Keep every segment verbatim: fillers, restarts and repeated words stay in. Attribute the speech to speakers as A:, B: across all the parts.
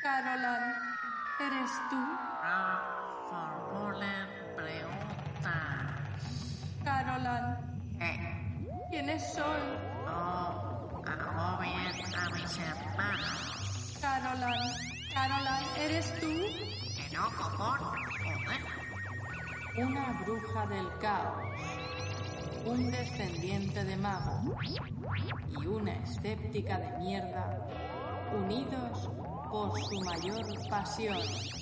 A: Carolan, ¿eres tú?
B: No formulen preguntas.
A: Carolan,
B: ¿Qué?
A: ¿quiénes son?
B: No agobien a mis hermanos.
A: Carolan, Carolan, ¿eres tú?
B: Que no, cojón. Joder.
C: Una bruja del caos, un descendiente de mago y una escéptica de mierda, unidos por su mayor pasión.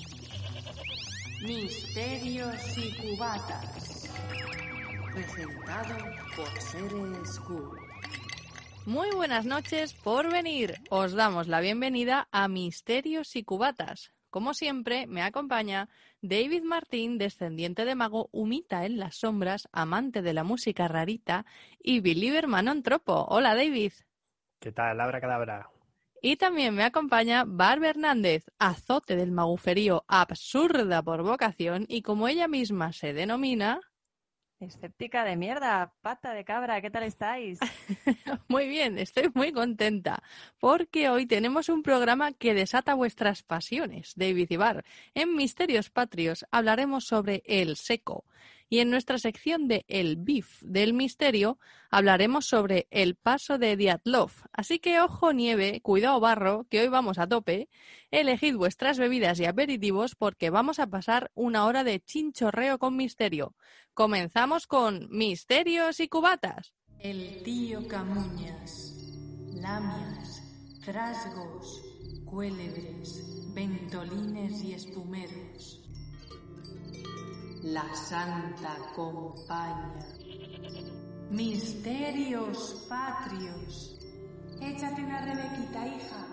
C: Misterios y cubatas. Presentado por Seres Q.
D: Muy buenas noches por venir. Os damos la bienvenida a Misterios y Cubatas. Como siempre, me acompaña David Martín, descendiente de mago, humita en las sombras, amante de la música rarita, y believer Manon Tropo. Hola, David.
E: ¿Qué tal, Laura Cadabra?
D: Y también me acompaña Barb Hernández, azote del maguferío, absurda por vocación, y como ella misma se denomina...
F: Escéptica de mierda, pata de cabra, ¿qué tal estáis?
D: Muy bien, estoy muy contenta, porque hoy tenemos un programa que desata vuestras pasiones, David y Bar. En Misterios Patrios hablaremos sobre el seco, y en nuestra sección de El Bif del Misterio hablaremos sobre el paso de Diatlov. Así que ojo nieve, cuidado barro, que hoy vamos a tope. Elegid vuestras bebidas y aperitivos porque vamos a pasar una hora de chinchorreo con misterio. Comenzamos con Misterios y Cubatas.
C: El tío Camuñas, lamias, trasgos, cuélebres, ventolines y espumeros. La Santa Compaña. Misterios patrios.
A: Échate una rebequita, hija.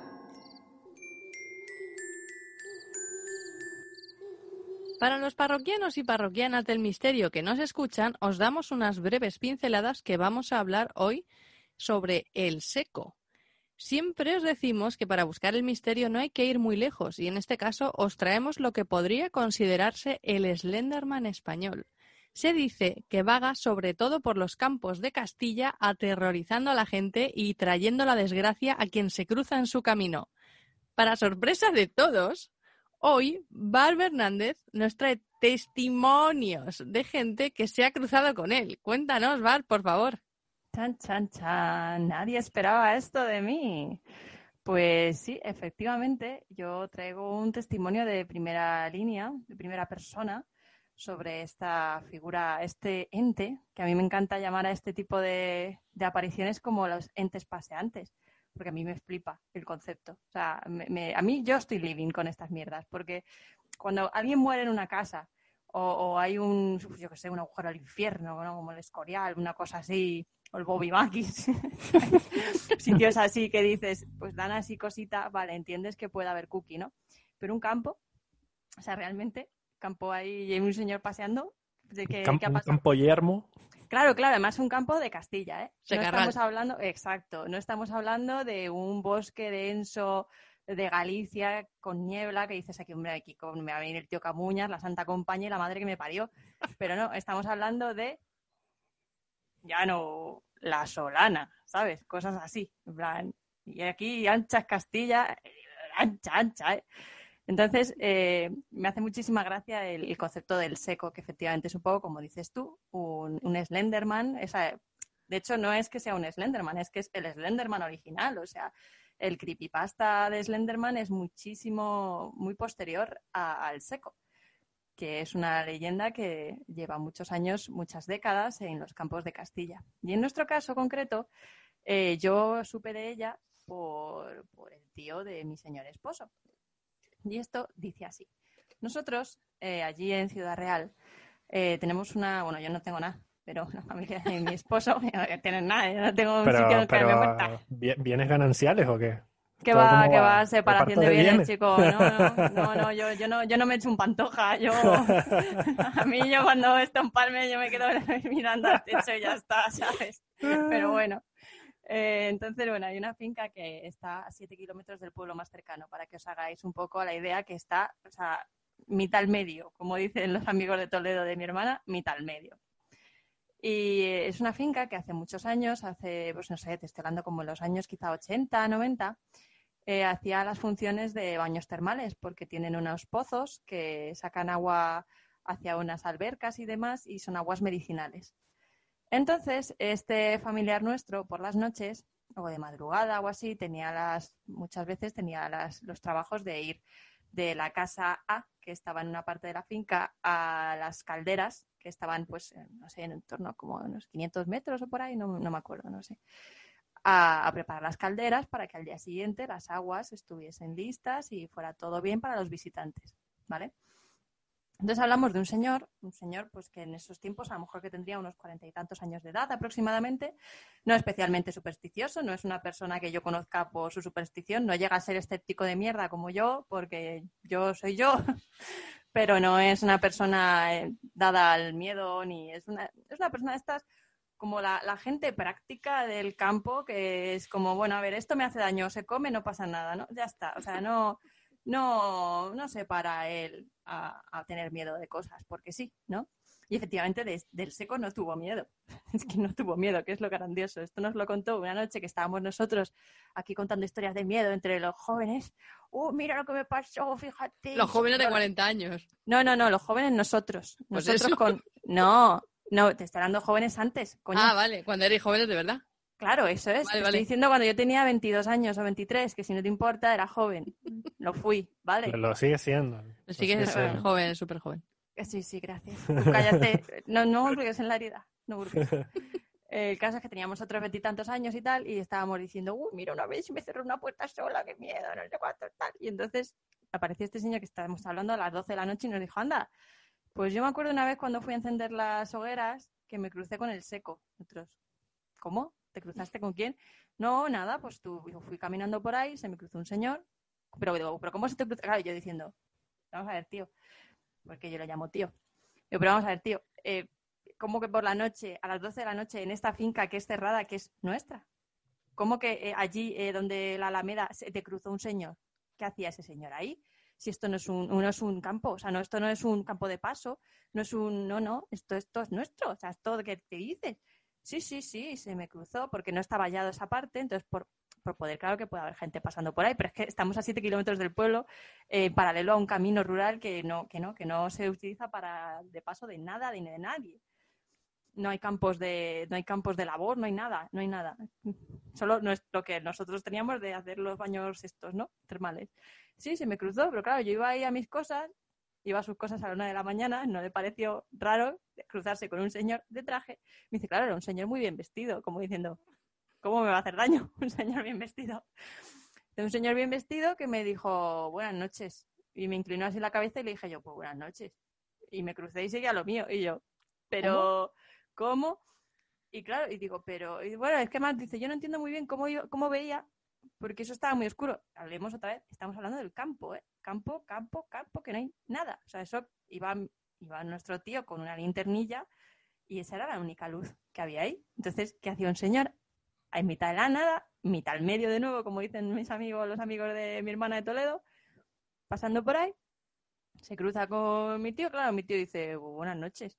D: Para los parroquianos y parroquianas del misterio que nos escuchan, os damos unas breves pinceladas que vamos a hablar hoy sobre el seco. Siempre os decimos que para buscar el misterio no hay que ir muy lejos, y en este caso os traemos lo que podría considerarse el Slenderman español. Se dice que vaga sobre todo por los campos de Castilla, aterrorizando a la gente y trayendo la desgracia a quien se cruza en su camino. Para sorpresa de todos, hoy Barb Hernández nos trae testimonios de gente que se ha cruzado con él. Cuéntanos, Barb, por favor.
F: Chan, chan, chan. Nadie esperaba esto de mí. Pues sí, efectivamente, yo traigo un testimonio de primera línea, de primera persona, sobre esta figura, este ente, que a mí me encanta llamar a este tipo de, de apariciones como los entes paseantes, porque a mí me flipa el concepto. O sea, me, me, a mí yo estoy living con estas mierdas, porque cuando alguien muere en una casa o, o hay un, yo qué sé, un agujero al infierno, ¿no? Como el Escorial, una cosa así, o el Bobby Mackis, sitios así que dices, pues dan así cosita, vale, entiendes que puede haber cookie, ¿no? Pero un campo, o sea, realmente, campo ahí y hay un señor paseando, ¿de qué,
E: Camp-
F: ¿qué ha
E: un
F: pasado?
E: campo yermo.
F: Claro, claro, además un campo de Castilla, ¿eh? No
D: Secarral.
F: estamos hablando, exacto, no estamos hablando de un bosque denso de Galicia con niebla que dices aquí, hombre, aquí con- me va a venir el tío Camuñas, la Santa Compañía y la madre que me parió. Pero no, estamos hablando de ya no la Solana, ¿sabes? Cosas así, en plan, y aquí ancha es Castilla, ancha, ancha, ¿eh? Entonces, eh, me hace muchísima gracia el, el concepto del seco, que efectivamente es un poco, como dices tú, un, un Slenderman. Esa, de hecho, no es que sea un Slenderman, es que es el Slenderman original. O sea, el creepypasta de Slenderman es muchísimo, muy posterior a- al seco, que es una leyenda que lleva muchos años, muchas décadas en los campos de Castilla. Y en nuestro caso concreto, eh, yo supe de ella por, por el tío de mi señor esposo. Y esto dice así. Nosotros, eh, allí en Ciudad Real, eh, tenemos una... Bueno, yo no tengo nada, pero la familia de mi esposo no tienen nada. Yo no tengo un sitio en
E: Pero,
F: el que me
E: pero
F: muerta.
E: ¿bien- ¿bienes gananciales o qué?
F: Que
E: ¿Todo
F: va,
E: cómo
F: que
E: va?
F: va, separación
E: ¿Reparto
F: de
E: de
F: bienes,
E: bienes?
F: chico. No, no, no, no, yo, yo no, yo no me echo un pantoja. Yo, a mí yo cuando esto empalme yo me quedo mirando al techo y ya está, ¿sabes? Pero bueno. Eh, entonces, bueno, hay una finca que está a siete kilómetros del pueblo más cercano, para que os hagáis un poco la idea que está, o sea, mitad al medio, como dicen los amigos de Toledo de mi hermana, mitad al medio. Y es una finca que hace muchos años, hace, pues no sé, te estoy hablando como en los años quizá ochenta, noventa, eh, hacía las funciones de baños termales, porque tienen unos pozos que sacan agua hacia unas albercas y demás, y son aguas medicinales. Entonces, este familiar nuestro, por las noches, o de madrugada o así, tenía las, muchas veces tenía las, los trabajos de ir de la casa A, que estaba en una parte de la finca, a las calderas, que estaban, pues, no sé, en torno como a unos quinientos metros o por ahí, no, no me acuerdo, no sé, a, a preparar las calderas para que al día siguiente las aguas estuviesen listas y fuera todo bien para los visitantes, ¿vale? Entonces hablamos de un señor, un señor pues que en esos tiempos a lo mejor que tendría unos cuarenta y tantos años de edad aproximadamente, no especialmente supersticioso, no es una persona que yo conozca por su superstición, no llega a ser escéptico de mierda como yo, porque yo soy yo, pero no es una persona eh, dada al miedo, ni es una, es una persona de estas como la, la gente práctica del campo, que es como, bueno, a ver, esto me hace daño, se come, no pasa nada, ¿no? Ya está, o sea, no... No, no se para él a, a tener miedo de cosas, porque sí, ¿no? Y efectivamente de, del seco no tuvo miedo. Es que no tuvo miedo, que es lo grandioso. Esto nos lo contó una noche que estábamos nosotros aquí contando historias de miedo entre los jóvenes. ¡Uh, mira lo que me pasó, fíjate!
D: Los jóvenes de cuarenta años.
F: No, no, no, los jóvenes nosotros.
D: Pues
F: Nosotros
D: eso.
F: con... No, no, te estoy hablando jóvenes antes, coño.
D: Ah, vale, cuando erais jóvenes de verdad.
F: Claro, eso es.
D: Vale,
F: Te
D: vale.
F: estoy diciendo cuando yo tenía veintidós años o veintitrés, que si no te importa, era joven. Lo fui, ¿vale?
E: Lo, lo sigue siendo. Lo
D: Sí que es
E: sigue siendo.
D: joven, súper joven.
F: Eh, Sí, sí, gracias. Tú cállate. No, no hurgues en la herida. No hurgues. El caso es que teníamos otros veintitantos años y tal, y estábamos diciendo, uy, mira, una vez me cerró una puerta sola, qué miedo, no sé cuánto, tal. Y entonces apareció este señor que estábamos hablando a las doce de la noche y nos dijo, anda, pues yo me acuerdo una vez cuando fui a encender las hogueras que me crucé con el seco. Nosotros, ¿cómo? ¿Te cruzaste con quién? No, nada, pues tú, yo fui caminando por ahí, se me cruzó un señor, pero digo, ¿pero cómo se te cruza? Claro, yo diciendo, vamos a ver, tío, porque yo lo llamo tío. Digo, pero vamos a ver, tío, eh, ¿cómo que por la noche, a las doce de la noche, en esta finca que es cerrada, que es nuestra? ¿Cómo que eh, allí, eh, donde la Alameda, se te cruzó un señor? ¿Qué hacía ese señor ahí? Si esto no es un, no es un campo, o sea, no, esto no es un campo de paso, no es un, no, no, esto, esto es nuestro, o sea, esto que te dices. Sí, sí, sí, se me cruzó porque no está vallado esa parte, entonces por, por poder, claro que puede haber gente pasando por ahí, pero es que estamos a siete kilómetros del pueblo, eh, paralelo a un camino rural que no, que no, que no se utiliza para de paso de nada, ni de nadie. No hay campos de, no hay campos de labor, no hay nada, no hay nada. Solo no es lo que nosotros teníamos de hacer los baños estos, ¿no? Termales. Sí, se me cruzó, pero claro, yo iba ahí a mis cosas, iba a sus cosas a la una de la mañana, no le pareció raro cruzarse con un señor de traje. Me dice, claro, era un señor muy bien vestido, como diciendo, ¿cómo me va a hacer daño un señor bien vestido? De un señor bien vestido que me dijo, buenas noches. Y me inclinó así la cabeza y le dije yo, pues buenas noches. Y me crucé y seguía lo mío. Y yo, pero, ¿cómo? Y claro, y digo, pero, y bueno, es que más dice, yo no entiendo muy bien cómo, iba- cómo veía, porque eso estaba muy oscuro. Hablemos otra vez, estamos hablando del campo, ¿eh? Campo, campo, campo, que no hay nada. O sea, eso iba, iba nuestro tío con una linternilla y esa era la única luz que había ahí. Entonces, ¿qué hacía un señor? En mitad de la nada, mitad al medio de nuevo, como dicen mis amigos, los amigos de mi hermana de Toledo, pasando por ahí, se cruza con mi tío, claro, mi tío dice, buenas noches.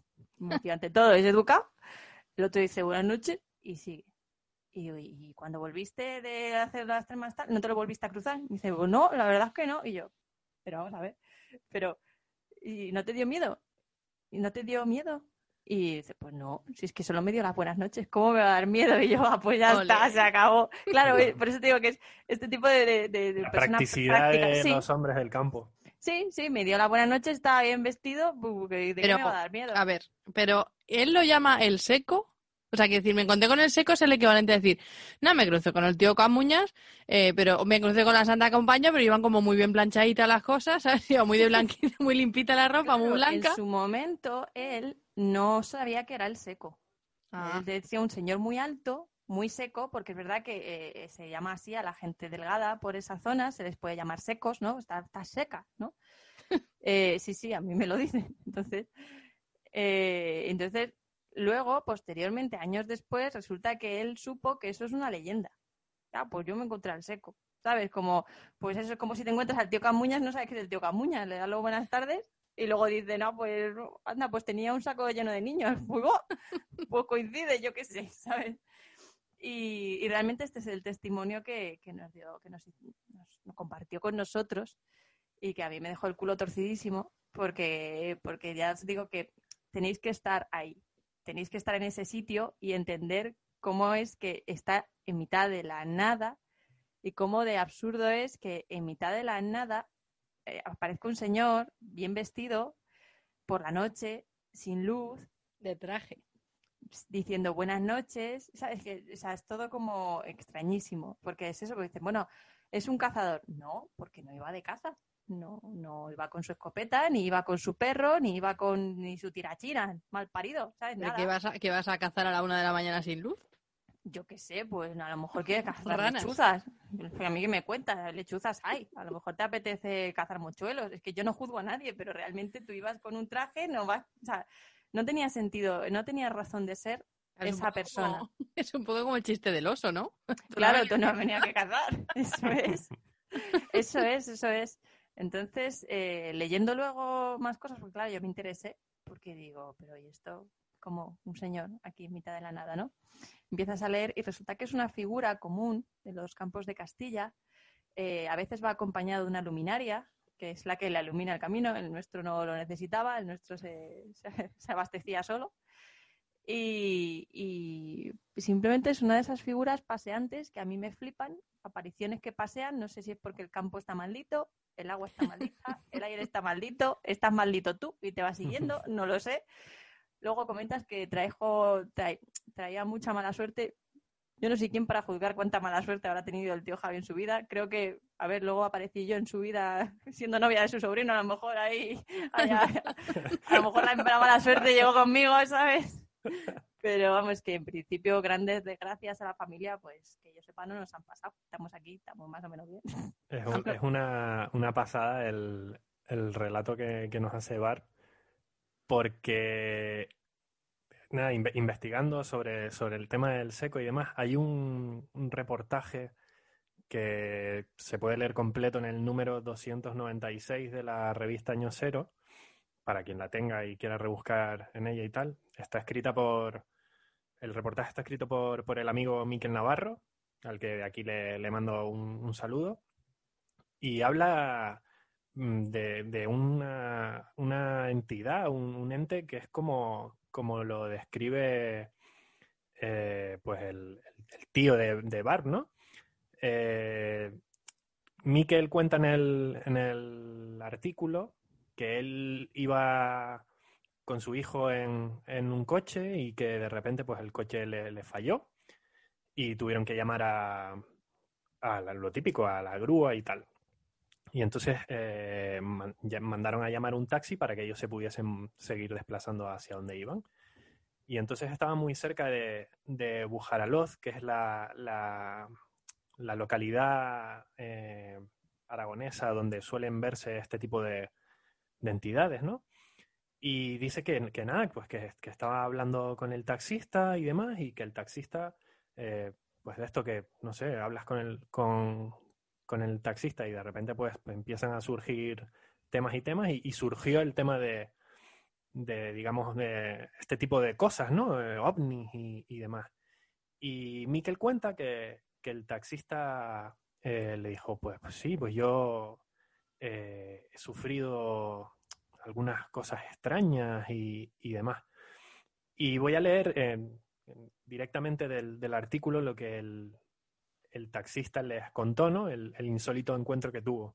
F: Mi tío ante todo es educado. El otro dice, buenas noches, y sigue. Y, y cuando volviste de hacer las tres más tarde, ¿no te lo volviste a cruzar? Y dice, pues no, la verdad es que no. Y yo, pero vamos a ver, pero, ¿y no te dio miedo? ¿Y no te dio miedo? Y dice, pues no, si es que solo me dio las buenas noches, ¿cómo me va a dar miedo? Y yo, ah, pues ya
D: Ole.
F: está, se acabó. Claro, eh, por eso te digo que es este tipo de, de, de, de
E: La
F: persona
E: practicidad
F: práctica.
E: de
F: Sí,
E: los hombres del campo.
F: sí, sí, me dio las buenas noches, estaba bien vestido, bu- ¿de qué
D: Pero,
F: me va a dar miedo?
D: a ver, pero él lo llama el seco. O sea, que decir, me encontré con el seco es el equivalente a decir, no, me crucé con el tío Camuñas, eh, pero me crucé con la Santa Compañía, pero iban como muy bien planchaditas las cosas, ¿sabes? Iba muy de blanquita, muy limpita la ropa,
F: Claro,
D: muy blanca.
F: En su momento, él no sabía que era el seco.
D: Ah.
F: Él decía un señor muy alto, muy seco, porque es verdad que eh, se llama así a la gente delgada por esa zona, se les puede llamar secos, ¿no? Está, está seca, ¿no? eh, sí, sí, a mí me lo dicen. Entonces, eh, entonces, luego, posteriormente, años después, resulta que él supo que eso es una leyenda. Ah, pues yo me encontré al seco, ¿sabes? Como, pues eso es como si te encuentras al tío Camuñas, no sabes que es el tío Camuñas, le das los buenas tardes y luego dice, no, pues, anda, pues tenía un saco lleno de niños. Pues, oh, pues coincide, yo qué sé, ¿sabes? Y, y realmente este es el testimonio que, que, nos, dio, que nos, nos, nos compartió con nosotros y que a mí me dejó el culo torcidísimo porque, porque ya os digo que tenéis que estar ahí, tenéis que estar en ese sitio y entender cómo es que está en mitad de la nada y cómo de absurdo es que en mitad de la nada eh, aparezca un señor bien vestido por la noche, sin luz,
D: De traje.
F: diciendo buenas noches, ¿sabes? Que, o sea, es todo como extrañísimo, porque es eso que dicen, bueno, ¿es un cazador? No, porque no iba de caza, no, no iba con su escopeta, ni iba con su perro, ni iba con ni su tirachina, mal parido, ¿sabes?
D: ¿Pero
F: Nada.
D: qué vas, a, qué vas a cazar a la una de la mañana sin luz?
F: Yo qué sé, pues a lo mejor quiere cazar
D: Ranas.
F: lechuzas. A mí que me cuentas, lechuzas hay. A lo mejor te apetece cazar mochuelos. Es que yo no juzgo a nadie, pero realmente tú ibas con un traje, no vas, o sea, no tenía sentido, no tenía razón de ser
D: Es un
F: esa
D: poco
F: persona.
D: como- es un poco como el chiste del oso, ¿no?
F: Claro, tú no venías que cazar. Eso es. Eso es, eso es. Entonces, eh, leyendo luego más cosas, porque claro, yo me interesé, porque digo, pero ¿y esto? Como un señor aquí en mitad de la nada, ¿no? Empiezas a leer y resulta que es una figura común de los campos de Castilla. Eh, a veces va acompañado de una luminaria, que es la que le ilumina el camino. El nuestro no lo necesitaba, el nuestro se, se, se abastecía solo. Y, y simplemente es una de esas figuras paseantes que a mí me flipan, apariciones que pasean, no sé si es porque el campo está maldito, el agua está maldita, el aire está maldito, estás maldito tú y te vas siguiendo, no lo sé. Luego comentas que traejo, trae, traía mucha mala suerte. Yo no sé quién para juzgar cuánta mala suerte habrá tenido el tío Javi en su vida. Creo que, a ver, luego aparecí yo en su vida siendo novia de su sobrino, a lo mejor ahí, ahí a, a lo mejor la, la mala suerte llegó conmigo, ¿sabes? Pero vamos, que en principio grandes desgracias a la familia, pues que yo sepa no nos han pasado. Estamos aquí, estamos más o menos bien.
E: Es, un- es una, una pasada el, el relato que, que nos hace Bar, porque nada, inve- investigando sobre, sobre el tema del seco y demás, hay un, un reportaje que se puede leer completo en el número doscientos noventa y seis de la revista Año Cero, para quien la tenga y quiera rebuscar en ella y tal. Está escrita por... El reportaje está escrito por, por el amigo Miquel Navarro, al que de aquí le, le mando un, un saludo, y habla mm, de, de una, una entidad, un, un ente que es como, como lo describe eh, pues el, el tío de, de Bart, ¿no? Eh, Miquel cuenta en el, en el artículo que él iba con su hijo en, en un coche y que de repente pues el coche le, le falló y tuvieron que llamar a, a la- lo típico, a la grúa y tal. Y entonces eh, man- ya- mandaron a llamar un taxi para que ellos se pudiesen seguir desplazando hacia donde iban. Y entonces estaban muy cerca de, de Bujaraloz, que es la, la, la localidad eh, aragonesa donde suelen verse este tipo de, de entidades, ¿no? Y dice que, que nada, pues que, que estaba hablando con el taxista y demás, y que el taxista, eh, pues de esto que, no sé, hablas con el, con, con el taxista y de repente pues, pues empiezan a surgir temas y temas, y, y surgió el tema de, de, digamos, de este tipo de cosas, ¿no? Eh, ovnis y, y demás. Y Miquel cuenta que, que el taxista eh, le dijo, pues, pues sí, pues yo eh, he sufrido algunas cosas extrañas y, y demás. Y voy a leer eh, directamente del, del artículo lo que el, el taxista les contó, ¿no? El, el insólito encuentro que tuvo.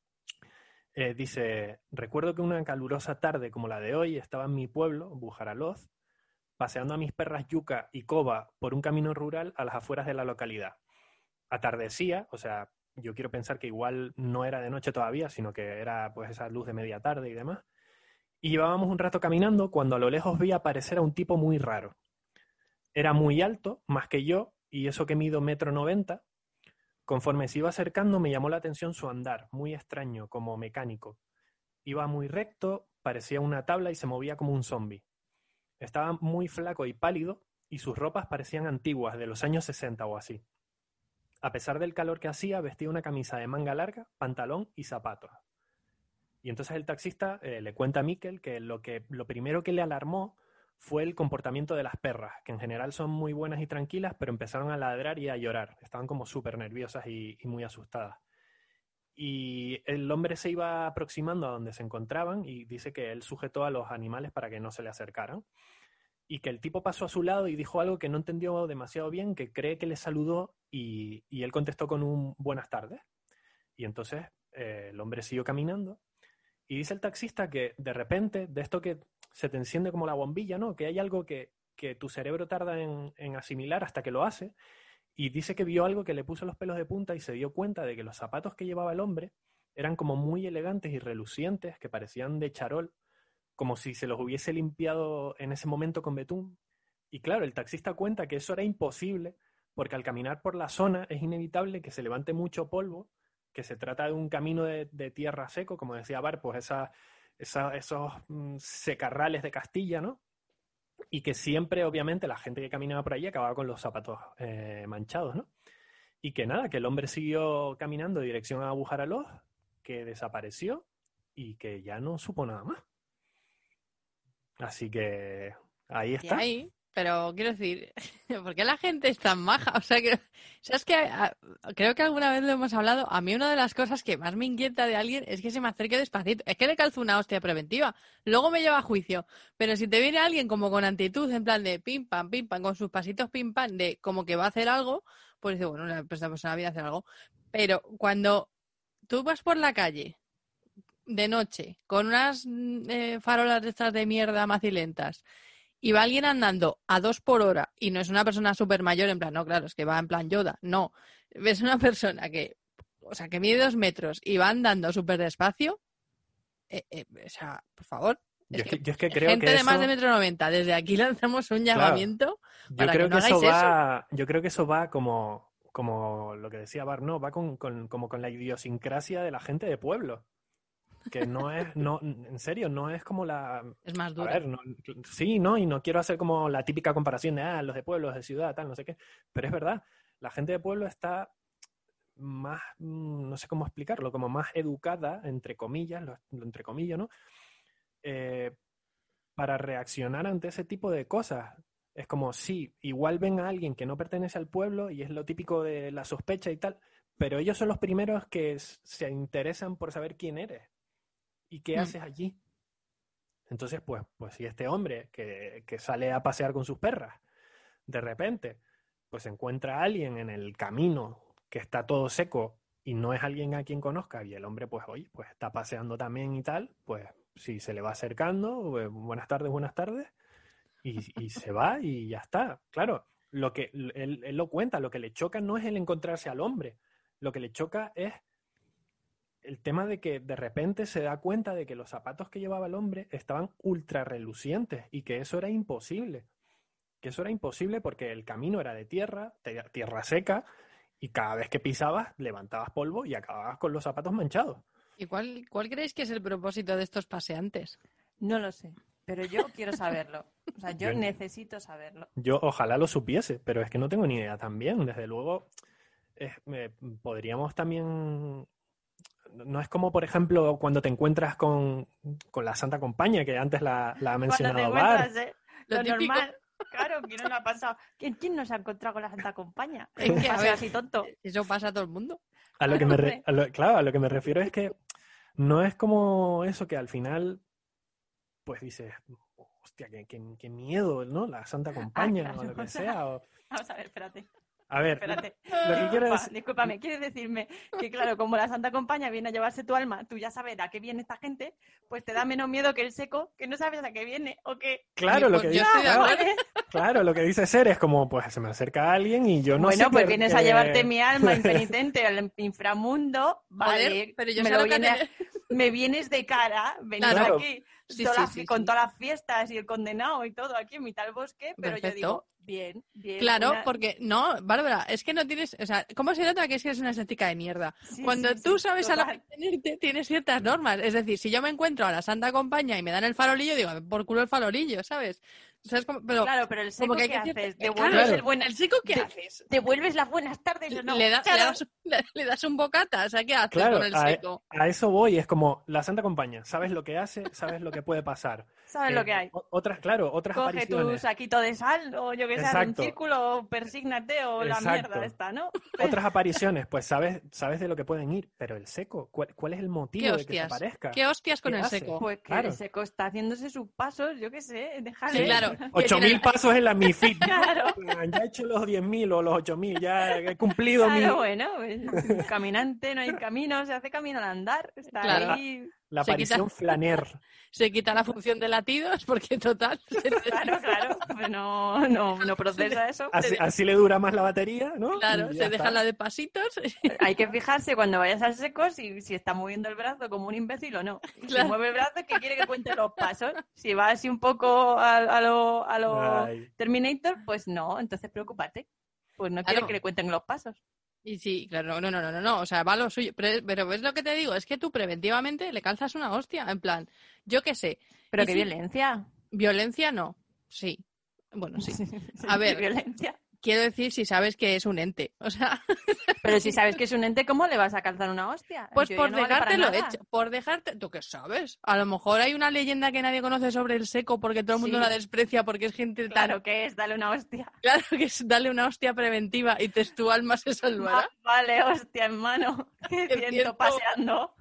E: Eh, dice, recuerdo que una calurosa tarde como la de hoy estaba en mi pueblo, Bujaraloz, paseando a mis perras Yuca y Coba por un camino rural a las afueras de la localidad. Atardecía, o sea, yo quiero pensar que igual no era de noche todavía, sino que era pues esa luz de media tarde y demás. Y llevábamos un rato caminando cuando a lo lejos vi aparecer a un tipo muy raro. Era muy alto, más que yo, y eso que mido metro noventa. Conforme se iba acercando me llamó la atención su andar, muy extraño, como mecánico. Iba muy recto, parecía una tabla y se movía como un zombi. Estaba muy flaco y pálido, y sus ropas parecían antiguas, de los años sesenta o así. A pesar del calor que hacía, vestía una camisa de manga larga, pantalón y zapatos. Y entonces el taxista eh, le cuenta a Miquel que lo, que lo primero que le alarmó fue el comportamiento de las perras, que en general son muy buenas y tranquilas, pero empezaron a ladrar y a llorar. Estaban como súper nerviosas y, y muy asustadas. Y el hombre se iba aproximando a donde se encontraban y dice que él sujetó a los animales para que no se le acercaran. Y que el tipo pasó a su lado y dijo algo que no entendió demasiado bien, que cree que le saludó y, y él contestó con un buenas tardes. Y entonces eh, el hombre siguió caminando y dice el taxista que de repente, de esto que se te enciende como la bombilla, ¿no? Que hay algo que, que tu cerebro tarda en, en asimilar hasta que lo hace, y dice que vio algo que le puso los pelos de punta y se dio cuenta de que los zapatos que llevaba el hombre eran como muy elegantes y relucientes, que parecían de charol, como si se los hubiese limpiado en ese momento con betún. Y claro, el taxista cuenta que eso era imposible, porque al caminar por la zona es inevitable que se levante mucho polvo, que se trata de un camino de, de tierra seco, como decía Bar, pues esa, esa, esos mm, secarrales de Castilla, ¿no? Y que siempre, obviamente, la gente que caminaba por allí acababa con los zapatos eh, manchados, ¿no? Y que nada, que el hombre siguió caminando en dirección a Bujaraloz, que desapareció y que ya no supo nada más. Así que ahí está.
D: Y ahí, pero quiero decir, ¿por qué la gente es tan maja? O sea, que, ¿sabes qué? A- Creo que alguna vez lo hemos hablado. A mí una de las cosas que más me inquieta de alguien es que se me acerque despacito. Es que le calzo una hostia preventiva. Luego me lleva a juicio. Pero si te viene alguien como con actitud, en plan de pim, pam, pim, pam, con sus pasitos pim, pam, de como que va a hacer algo, pues dice, bueno, pues esta persona viene a hacer algo. Pero cuando tú vas por la calle de noche con unas mm, eh, farolas de estas de mierda macilentas y va alguien andando a dos por hora y no es una persona súper mayor, en plan, no, claro, es que va en plan Yoda, no. Ves una persona que, o sea, que mide dos metros y va andando súper despacio, eh, eh, o sea, por favor.
E: Yo
D: Es
E: es que,
D: que
E: yo es que creo
D: gente
E: que
D: de
E: eso,
D: más de metro noventa, desde aquí lanzamos un
E: Claro.
D: llamamiento
E: yo
D: para
E: creo
D: que no
E: que eso
D: hagáis eso.
E: va, yo creo que eso va como, como lo que decía Bar, no, va con, con- como con la idiosincrasia de la gente de pueblo. Que no es, no, en serio, no es como la,
D: Es más
E: a
D: dura.
E: ver, no- sí, ¿no? Y no quiero hacer como la típica comparación de, ah, los de pueblo, los de ciudad, tal, no sé qué. Pero es verdad, la gente de pueblo está más, mm, no sé cómo explicarlo, como más educada, entre comillas, lo, lo entre comillas, ¿no? Eh, para reaccionar ante ese tipo de cosas. Es como, sí, igual ven a alguien que no pertenece al pueblo y es lo típico de la sospecha y tal, pero ellos son los primeros que s- se interesan por saber quién eres y qué
D: Mm.
E: haces allí. Entonces, pues, pues si este hombre que, que sale a pasear con sus perras, de repente, pues encuentra a alguien en el camino que está todo seco y no es alguien a quien conozca, y el hombre, pues, oye, pues está paseando también y tal, pues si se le va acercando, pues, buenas tardes, buenas tardes, y, y se va y ya está. Claro, lo que él, él lo cuenta, lo que le choca no es el encontrarse al hombre, lo que le choca es el tema de que de repente se da cuenta de que los zapatos que llevaba el hombre estaban ultra relucientes y que eso era imposible. Que eso era imposible porque el camino era de tierra, te- tierra seca, y cada vez que pisabas levantabas polvo y acababas con los zapatos manchados.
D: ¿Y cuál, cuál creéis que es el propósito de estos paseantes?
F: No lo sé, pero yo quiero saberlo. O sea, yo
E: Yo-
F: necesito saberlo.
E: Yo ojalá lo supiese, pero es que no tengo ni idea también. Desde luego, es- me- podríamos también... No es como, por ejemplo, cuando te encuentras con, con la Santa Compañía, que antes la, la ha
F: Cuando te
E: mencionado Bar.
F: encuentras, ¿eh?
D: Lo
F: Lo
D: típico.
F: normal. Claro, ¿quién no lo ha pasado? ¿Quién, quién no se ha encontrado con la Santa Compañía?
D: Es que, a
F: Pase
D: ver,
F: así tonto.
D: Eso pasa a todo el mundo.
E: A lo que me re-
F: Hombre.
E: a lo- claro, a lo que me refiero es que no es como eso que al final, pues dices, hostia, qué, qué- qué miedo, ¿no? La Santa Compañía
F: claro.
E: o lo que sea. o-
F: Vamos a ver, espérate.
E: A ver,
F: Espérate.
E: lo que quiero
F: Disculpa,
E: decir...
F: discúlpame, ¿quieres decirme que, claro, como la Santa Compañía viene a llevarse tu alma, tú ya sabes a qué viene esta gente, pues te da menos miedo que el seco, que no sabes a qué viene o qué?
E: Claro, lo que
D: Yo
E: dice,
D: estoy de
E: claro,
D: acuerdo.
E: claro, lo que dice Ser es como, pues se me acerca alguien y yo no sé
F: bueno, pues
E: qué-
F: vienes a
E: qué-
F: llevarte mi alma impenitente al inframundo, vale,
D: Joder, pero yo
F: me,
D: sé
F: lo
D: lo que
F: viene-
D: tener-
F: me vienes de cara, venís
D: Claro.
F: aquí
D: Sí,
F: todas
D: sí,
F: las-
D: sí,
F: con
D: sí.
F: todas las fiestas y el condenado y todo aquí en mitad del bosque, pero yo
D: Perfecto.
F: digo, bien, bien.
D: Claro,
F: una-
D: porque no, Bárbara, es que no tienes, o sea, ¿cómo se nota que es que eres una estética de mierda?
F: Sí,
D: Cuando
F: sí,
D: tú
F: sí,
D: sabes a lo
F: total.
D: que tenerte, tienes ciertas normas. Es decir, si yo me encuentro a la Santa Compañía y me dan el farolillo, digo, por culo el farolillo, ¿sabes? ¿Sabes cómo? Pero,
F: Claro, pero el seco,
D: como que hay
F: ¿qué
D: que decirte-
F: haces?
D: eh,
F: ¿Devuelves
D: claro,
F: el buen...
D: ¿el seco qué
F: de-
D: haces?
F: ¿Devuelves las buenas tardes o no?
D: ¿Le, da- le
F: Claro.
D: das, le, le das un bocata? O sea, ¿qué haces
E: Claro,
D: con el
E: a,
D: seco?
E: a eso voy. Es como la Santa Compañía. Sabes lo que hace, sabes lo que puede pasar.
F: ¿Sabes
E: Eh,
F: lo que hay?
E: o- Otras, claro, otras
F: Coge tu
E: apariciones.
F: saquito de sal o yo que sé, haz un
E: Exacto.
F: círculo, o persígnate o la
E: Exacto.
F: mierda esta, ¿no?
E: Otras apariciones, pues sabes, sabes de lo que pueden ir. Pero el seco, ¿cuál, cuál es el
D: ¿Qué
E: motivo de que se
D: hostias?
E: aparezca?
D: ¿Qué hostias con
E: ¿Qué
D: el
E: hace?
D: seco?
F: Pues que
E: Claro.
F: el seco está haciéndose sus pasos, yo qué sé, déjale.
D: Sí, claro.
E: Ocho mil pasos en la Mi Fit.
F: Claro.
E: Ya he hecho los diez mil o los ocho mil, ya he cumplido mi...
F: Claro, bueno, pues, caminante, no hay camino, se hace camino al andar. Está
D: Claro.
F: ahí.
E: La
D: Se
E: aparición
D: quita-
E: flaner.
D: Se quita la función de latidos porque total...
F: Claro, claro. Pues no, no, no procesa eso.
E: Así, así le dura más la batería, ¿no?
D: Claro,
E: Y ya
D: se deja
E: está.
D: la de pasitos.
F: Hay que fijarse cuando vayas al seco si, si está moviendo el brazo como un imbécil o no.
D: Claro.
F: Si mueve el brazo es que quiere que cuente los pasos. Si va así un poco a, a lo, a lo
E: Ay.
F: Terminator, pues no, entonces preocúpate. Pues no quiere
D: Claro.
F: que le cuenten los pasos.
D: Y sí, claro, no, no, no, no, no, o sea, va lo suyo. Pero, pero ves lo que te digo, es que tú preventivamente le calzas una hostia, en plan, yo qué sé,
F: Pero
D: Y
F: qué
D: si-
F: violencia.
D: violencia no, sí, bueno, sí. A ver.
F: Qué violencia.
D: Quiero decir, si sabes que es un ente, o sea,
F: Pero si sabes que es un ente, ¿cómo le vas a calzar una hostia? En
D: pues
F: teoría
D: por
F: no vale para
D: dejártelo
F: nada.
D: hecho, por dejarte, ¿tú qué sabes? A lo mejor hay una leyenda que nadie conoce sobre el seco porque todo el mundo
F: Sí.
D: la desprecia porque es gente tan...
F: Claro que es, dale una hostia.
D: Claro que es darle una hostia preventiva y te, tu alma se salvará.
F: Ah, vale, hostia en mano. Qué
D: Qué
F: ciento
D: ciento.
F: paseando.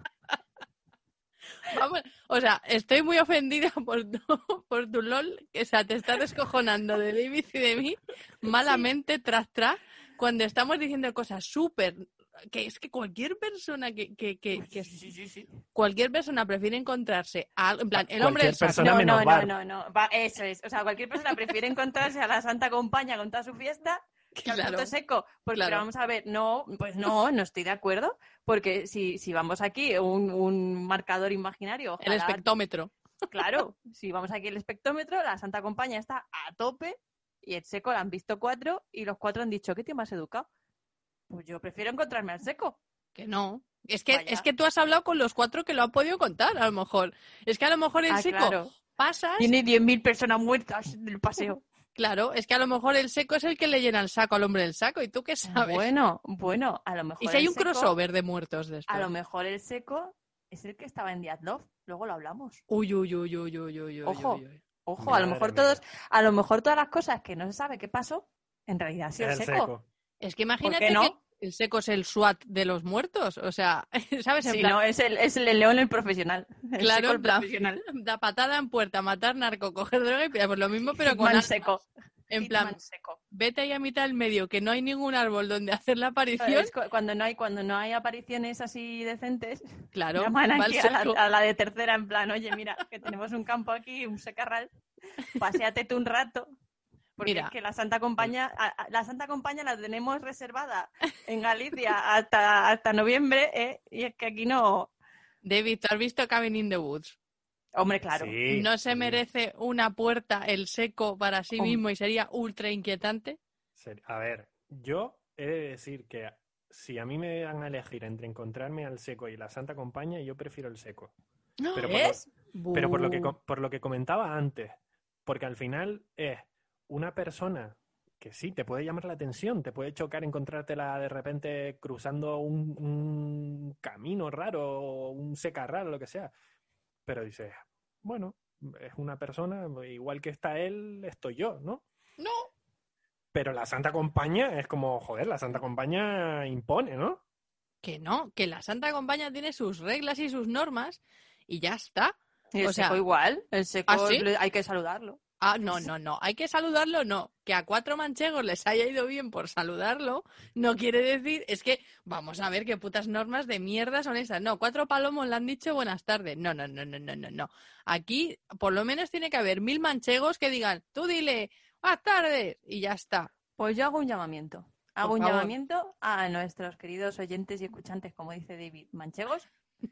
D: Vamos, o sea, estoy muy ofendida por tu, por tu LOL, que o sea, te estás descojonando de David y de mí malamente tras tras cuando estamos diciendo cosas súper que es que cualquier persona que, que, que, que-
F: Sí, sí, sí.
D: cualquier persona prefiere encontrarse a, en plan, el
E: Cualquier
D: hombre del saco.
E: persona
F: No,
E: menos
F: no,
E: Bart.
F: no, no, no. Va, eso es. O sea, cualquier persona prefiere encontrarse a la Santa Compañía con toda su fiesta que al
D: Claro.
F: fruto seco. Porque
D: Claro.
F: pero vamos a ver, no, pues no, no estoy de acuerdo. Porque si, si vamos aquí, un, un marcador imaginario,
D: El
F: ojalá-
D: espectómetro.
F: claro, si vamos aquí el espectrómetro, la Santa Compañía está a tope y el seco la han visto cuatro y los cuatro han dicho, ¿qué tío más educado? Pues yo prefiero encontrarme al seco.
D: Que no. Es que,
F: Vaya.
D: es que tú has hablado con los cuatro que lo han podido contar, a lo mejor. Es que a lo mejor el
F: Ah,
D: seco
F: claro.
D: pasas.
F: Tiene diez mil personas muertas del paseo.
D: Claro, es que a lo mejor el seco es el que le llena el saco al hombre del saco. ¿Y tú qué sabes?
F: Bueno, bueno, a lo mejor
D: ¿Y si hay
F: el
D: un
F: seco-
D: crossover de muertos después?
F: A lo mejor el seco es el que estaba en Díaz Love. Luego lo hablamos.
D: Uy, uy, uy, uy, uy, uy, uy,
F: Ojo.
D: uy, uy.
F: Ojo, a lo
E: Madre
F: mejor
E: mía.
F: todos, a lo mejor todas las cosas que no se sabe qué pasó, en realidad ha sido
E: Es
F: el
E: el
F: seco.
E: seco.
D: Es que imagínate
F: no?
D: que el seco es el SWAT de los muertos. O sea, ¿sabes? En
F: Sí,
D: plan,
F: no, es el, es el león el profesional. El
D: claro,
F: seco el
D: en plan,
F: profesional.
D: da patada en puerta, matar narco, coger droga y pillar. Pues lo mismo, pero con
F: Hitman
D: armas.
F: seco.
D: En
F: Hitman
D: plan,
F: seco.
D: vete ahí a mitad del medio, que no hay ningún árbol donde hacer la aparición.
F: Es cu- cuando no hay cuando no hay apariciones así decentes,
D: Claro,
F: llaman
D: va el
F: aquí a
D: seco.
F: la, a la de tercera en plan, oye, mira, que tenemos un campo aquí, un secarral, paséate tú un rato. Porque
D: Mira.
F: es que la Santa Compañía, a- a- la Santa Compañía la tenemos reservada en Galicia hasta, hasta noviembre, ¿eh? Y es que aquí no.
D: David, ¿tú has visto Cabin in the Woods?
F: Hombre, claro.
E: Sí,
D: ¿No se
E: sí.
D: merece una puerta el seco para sí
F: Hom-
D: mismo y sería ultra inquietante?
E: Ser- A ver, yo he de decir que si a mí me dan a elegir entre encontrarme al seco y la Santa Compañía, yo prefiero el seco. Pero por lo-
F: ¿Ves?
E: Pero por lo que
D: Bu.
E: co- por lo que comentaba antes, porque al final es una persona que sí, te puede llamar la atención, te puede chocar encontrártela de repente cruzando un, un camino raro o un seca raro, lo que sea. Pero dices, bueno, es una persona, igual que está él, estoy yo, ¿no?
D: No.
E: Pero la Santa Compañía es como, joder, la Santa Compañía impone, ¿no?
D: Que no, que la Santa Compañía tiene sus reglas y sus normas y ya está.
F: Y el
D: o sea-
F: seco igual. El seco
D: ¿Ah, sí?
F: le- hay que saludarlo.
D: Ah, no, no, no. Hay que saludarlo, no. Que a cuatro manchegos les haya ido bien por saludarlo, no quiere decir. Es que, vamos a ver qué putas normas de mierda son esas. No, cuatro palomos le han dicho buenas tardes. No, no, no, no, no, no, no. Aquí, por lo menos, tiene que haber mil manchegos que digan, tú dile, buenas tardes, y ya está.
F: Pues yo hago un llamamiento. Hago
D: Por
F: un
D: favor.
F: llamamiento a nuestros queridos oyentes y escuchantes, como dice David, manchegos.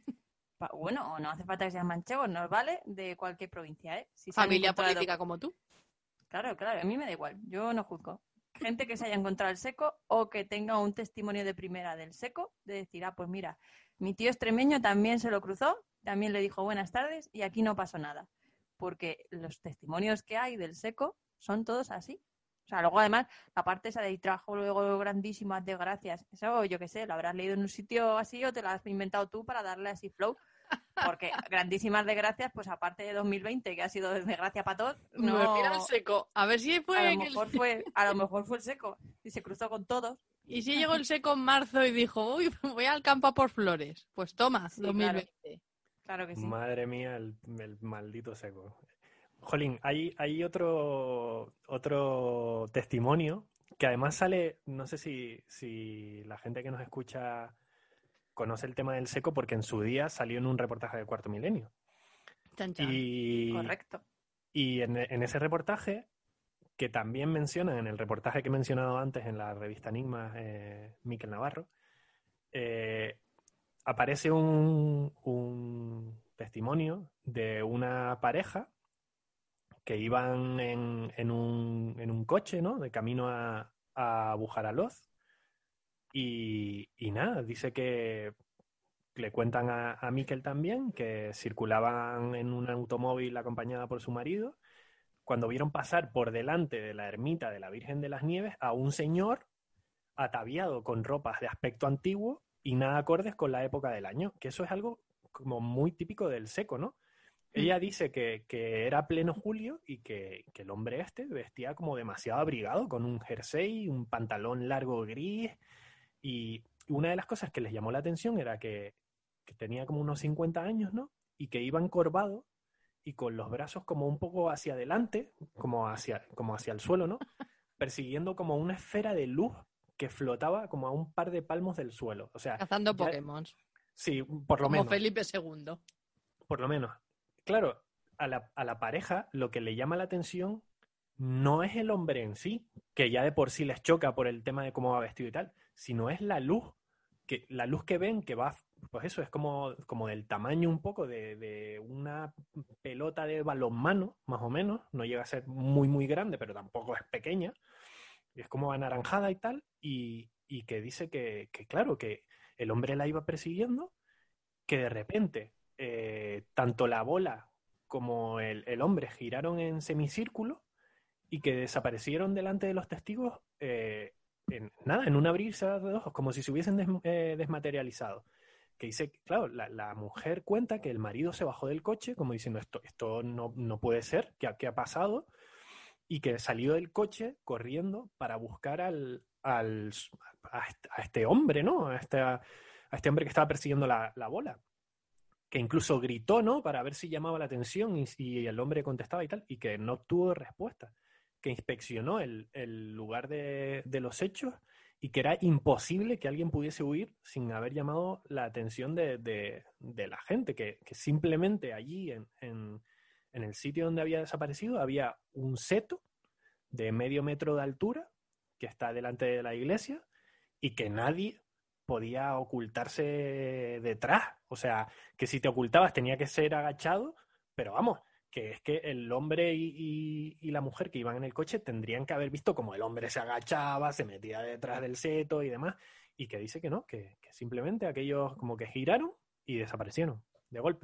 F: Pa- Bueno, no hace falta que sean manchegos, nos vale de cualquier provincia, ¿eh? Si se han
D: Familia
F: encontrado-
D: política como tú.
F: Claro, claro, a mí me da igual, yo no juzgo. Gente que se haya encontrado el seco o que tenga un testimonio de primera del seco, de decir, ah, pues mira, mi tío extremeño también se lo cruzó, también le dijo buenas tardes y aquí no pasó nada. porque los testimonios que hay del seco son todos así. O sea, luego además, la parte esa de trajo luego grandísimas desgracias, eso yo qué sé, lo habrás leído en un sitio así o te lo has inventado tú para darle así flow. Porque grandísimas desgracias, pues aparte de dos mil veinte, que ha sido desgracia para todos, no...
D: Pues mira el seco. A ver si fue...
F: A
D: que
F: lo,
D: el-
F: mejor fue, a lo mejor fue el seco y se cruzó con todos.
D: Y si llegó el seco en marzo y dijo, uy, voy al campo a por flores. Pues toma,
F: Sí,
D: dos mil veinte.
F: Claro que sí.
E: Madre mía, el, el maldito seco. Jolín, hay, hay otro, otro testimonio que además sale, no sé si, si la gente que nos escucha conoce el tema del seco, porque en su día salió en un reportaje de Cuarto Milenio.
D: Chan, chan.
E: Y,
F: Correcto.
E: y en, en ese reportaje, que también mencionan, en el reportaje que he mencionado antes en la revista Enigma, eh, Miquel Navarro, eh, aparece un, un testimonio de una pareja que iban en, en, un, en un coche, ¿no? De camino a, a Bujaraloz. Y, y nada, dice que le cuentan a, a Miquel también que circulaban en un automóvil acompañada por su marido cuando vieron pasar por delante de la ermita de la Virgen de las Nieves a un señor ataviado con ropas de aspecto antiguo y nada acordes con la época del año, que eso es algo como muy típico del seco, ¿no? Ella dice que, que era pleno julio y que, que el hombre este vestía como demasiado abrigado, con un jersey, un pantalón largo gris, y una de las cosas que les llamó la atención era que, que tenía como unos cincuenta años, ¿no? Y que iba encorvado y con los brazos como un poco hacia adelante, como hacia, como hacia el suelo, ¿no? Persiguiendo como una esfera de luz que flotaba como a un par de palmos del suelo. O sea,
D: Cazando
E: ya-
D: Pokémon.
E: sí, por lo
D: Como
E: menos.
D: Felipe segundo.
E: Por lo menos. Claro, a la, a la pareja lo que le llama la atención no es el hombre en sí, que ya de por sí les choca por el tema de cómo va vestido y tal, sino es la luz, que la luz que ven que va, pues eso, es como, como del tamaño un poco de, de una pelota de balonmano, más o menos, no llega a ser muy, muy grande, pero tampoco es pequeña, es como anaranjada y tal, y, y que dice que, que, claro, que el hombre la iba persiguiendo, que de repente eh, tanto la bola como el, el hombre giraron en semicírculo y que desaparecieron delante de los testigos eh, en nada, en un abrirse de ojos, como si se hubiesen des, eh, desmaterializado. Que dice, claro, la, la mujer cuenta que el marido se bajó del coche como diciendo esto, esto no, no puede ser, ¿qué, qué ha pasado? Y que salió del coche corriendo para buscar al, al, a, este, a este hombre, ¿no? A este, a este hombre que estaba persiguiendo la, la bola. Que incluso gritó, ¿no? Para ver si llamaba la atención y, y el hombre contestaba y tal, y que no obtuvo respuesta. Que inspeccionó el, el lugar de, de los hechos y que era imposible que alguien pudiese huir sin haber llamado la atención de, de, de la gente, que, que simplemente allí en, en, en el sitio donde había desaparecido había un seto de medio metro de altura que está delante de la iglesia y que nadie podía ocultarse detrás. O sea, que si te ocultabas tenía que ser agachado, pero vamos, que es que el hombre y, y, y la mujer que iban en el coche tendrían que haber visto como el hombre se agachaba, se metía detrás del seto y demás, y que dice que no, que, que simplemente aquellos como que giraron y desaparecieron de golpe.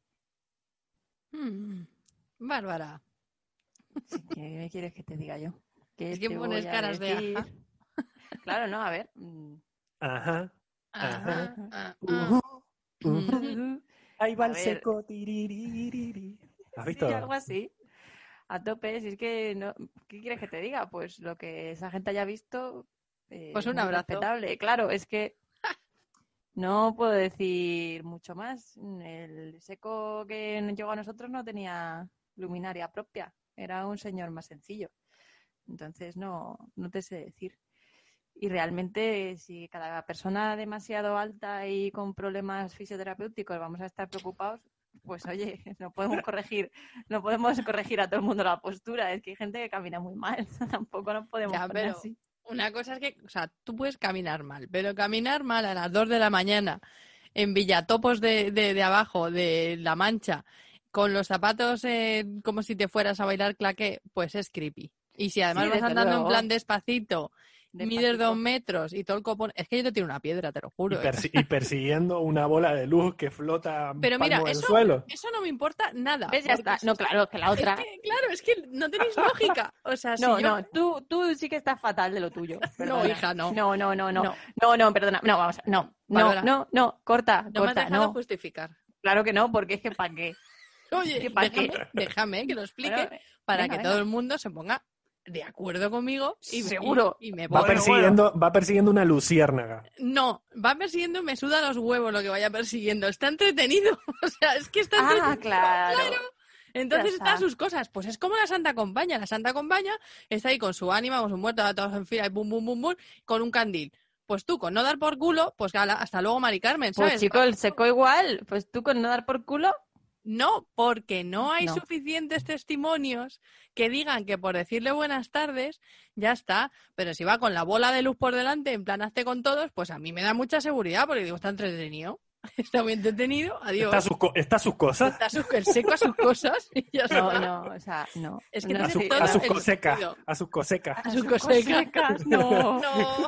D: Hmm. Bárbara.
F: Sí, ¿qué me quieres que te diga yo? ¿Qué
D: Es que
F: te
D: pones
F: voy a
D: caras de
F: decir?
D: ajá.
F: Claro, no, a ver. mm,
E: Ajá,
D: Ajá,
E: ajá.
D: ah,
E: Ujú,
D: ah.
E: ujú. Ahí va
F: A
E: el
F: ver.
E: seco. Tiriririri. ¿Has
F: Sí,
E: visto?
F: algo así. A tope, si es que no, ¿qué quieres que te diga? Pues lo que esa gente haya visto, eh,
D: Pues
F: es
D: un
F: muy
D: abrazo.
F: respetable. Claro, es que no puedo decir mucho más. El seco que llegó a nosotros no tenía luminaria propia, era un señor más sencillo. Entonces no, no te sé decir. Y realmente, si cada persona demasiado alta y con problemas fisioterapéuticos vamos a estar preocupados, pues oye, no podemos corregir, no podemos corregir a todo el mundo la postura. Es que hay gente que camina muy mal, tampoco nos podemos
D: Ya,
F: poner
D: pero
F: así.
D: una cosa es que, o sea, tú puedes caminar mal, pero caminar mal a las dos de la mañana en Villatopos de, de, de abajo, de La Mancha, con los zapatos eh, como si te fueras a bailar claqué, pues es creepy. Y si además
F: Sí,
D: vas
F: desde
D: andando
F: luego.
D: en plan despacito mides dos metros y todo el copón. Es que yo te tiro una piedra, te lo
E: Y,
D: juro. ¿eh?
E: persi- y persiguiendo una bola de luz que flota
D: Pero
E: palmo
D: mira,
E: del
D: eso,
E: suelo.
D: eso no me importa nada.
F: ¿Ves? Ya
D: porque
F: está.
D: es-
F: No, claro, que la
D: es
F: otra...
D: que, claro, es que no tenéis lógica. O sea, si
F: No,
D: yo...
F: no, tú, tú sí que estás fatal de lo tuyo. Perdona.
D: hija, no.
F: No, no, no, no.
D: No.
F: No, no, perdona. No, vamos a... No, no,
D: Bárbara.
F: no, no. Corta,
D: No me has
F: corta,
D: dejado
F: no.
D: justificar.
F: Claro que no, porque es que ¿para qué?
D: Oye,
F: ¿Qué pa'
D: déjame,
F: qué?
D: déjame que lo explique
F: Bueno,
D: para
F: venga,
D: que
F: venga.
D: todo el mundo se ponga de acuerdo conmigo y,
F: Seguro.
D: y, y me
E: Va
D: ponga-
E: persiguiendo, va persiguiendo una luciérnaga.
D: No, va persiguiendo, me suda los huevos lo que vaya persiguiendo. Está entretenido. O sea, es que está
F: Ah,
D: entretenido.
F: claro.
D: Entonces
F: Ya
D: está a
F: está.
D: sus cosas. Pues es como la Santa Compañía. La Santa Compañía está ahí con su ánima, con su muerto, todos en fila, y bum, bum, bum, bum, con un candil. Pues tú, con no dar por culo, pues ala, hasta luego, Mari Carmen, ¿sabes?
F: Pues chico, el seco igual. Pues tú con no dar por culo...
D: No, porque no hay
F: No.
D: suficientes testimonios que digan que por decirle buenas tardes, ya está. Pero si va con la bola de luz por delante, en plan hazte con todos, pues a mí me da mucha seguridad, porque digo, está entretenido. Está muy entretenido, adiós.
E: Está a sus, co- está a sus cosas.
D: Está su- el seco a sus cosas y ya está.
F: No, no, o sea, no.
D: Es que
F: no,
E: A, su-
D: tiene
F: sí.
D: todo
E: a sus
D: el
E: cosecas.
D: sentido.
E: A sus cosecas.
D: A sus
F: sus
D: cosecas.
F: cosecas, no.
D: No.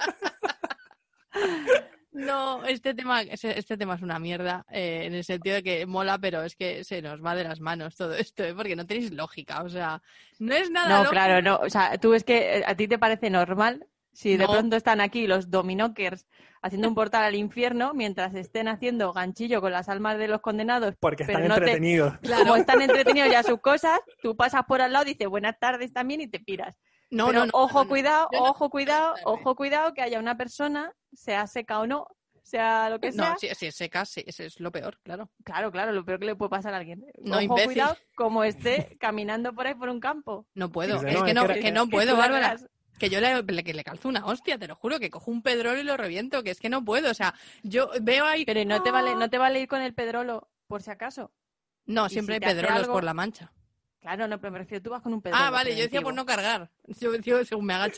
D: No, este tema, ese- este tema es una mierda, eh, en el sentido de que mola, pero es que se nos va de las manos todo esto, ¿eh? Porque no tenéis lógica, o sea, no es nada
F: No,
D: lógico.
F: claro, no. O sea, tú es que eh, a ti te parece normal si de
D: No.
F: pronto están aquí los dominokers haciendo un portal al infierno mientras estén haciendo ganchillo con las almas de los condenados.
E: Porque
F: pero
E: están
F: no te-
E: entretenidos.
D: Claro.
F: Como están entretenidos ya sus cosas, tú pasas por al lado, dices buenas tardes también y te piras.
D: No,
F: Pero
D: no, no,
F: ojo,
D: no, no.
F: cuidado,
D: Yo no-
F: ojo, cuidado,
D: Buenas tardes.
F: ojo, cuidado que haya una persona, sea seca o no, sea lo que sea.
D: No, si, si es seca, sí, ese es lo peor, claro.
F: Claro, claro, lo peor que le puede pasar a alguien.
D: No,
F: Ojo,
D: imbécil.
F: cuidado, como esté caminando por ahí por un campo.
D: No puedo,
E: Dice,
D: es
E: no,
D: que
E: es
D: no,
E: que era-
D: que no
F: Que
D: puedo,
F: tú la
D: Bárbara.
F: veas.
D: Que yo le, le- que le calzo una hostia, te lo juro, que cojo un pedrolo y lo reviento, que es que no puedo, o sea, yo veo ahí...
F: Pero no te vale, no te vale ir con el pedrolo, por si acaso.
D: No,
F: y
D: siempre
F: si te
D: hay
F: hace
D: pedrolos
F: algo-
D: por la mancha.
F: Claro, no, pero me refiero, tú vas con un pedrolo.
D: Ah, vale, yo decía
F: preventivo.
D: por no cargar. Yo decía según me agacho.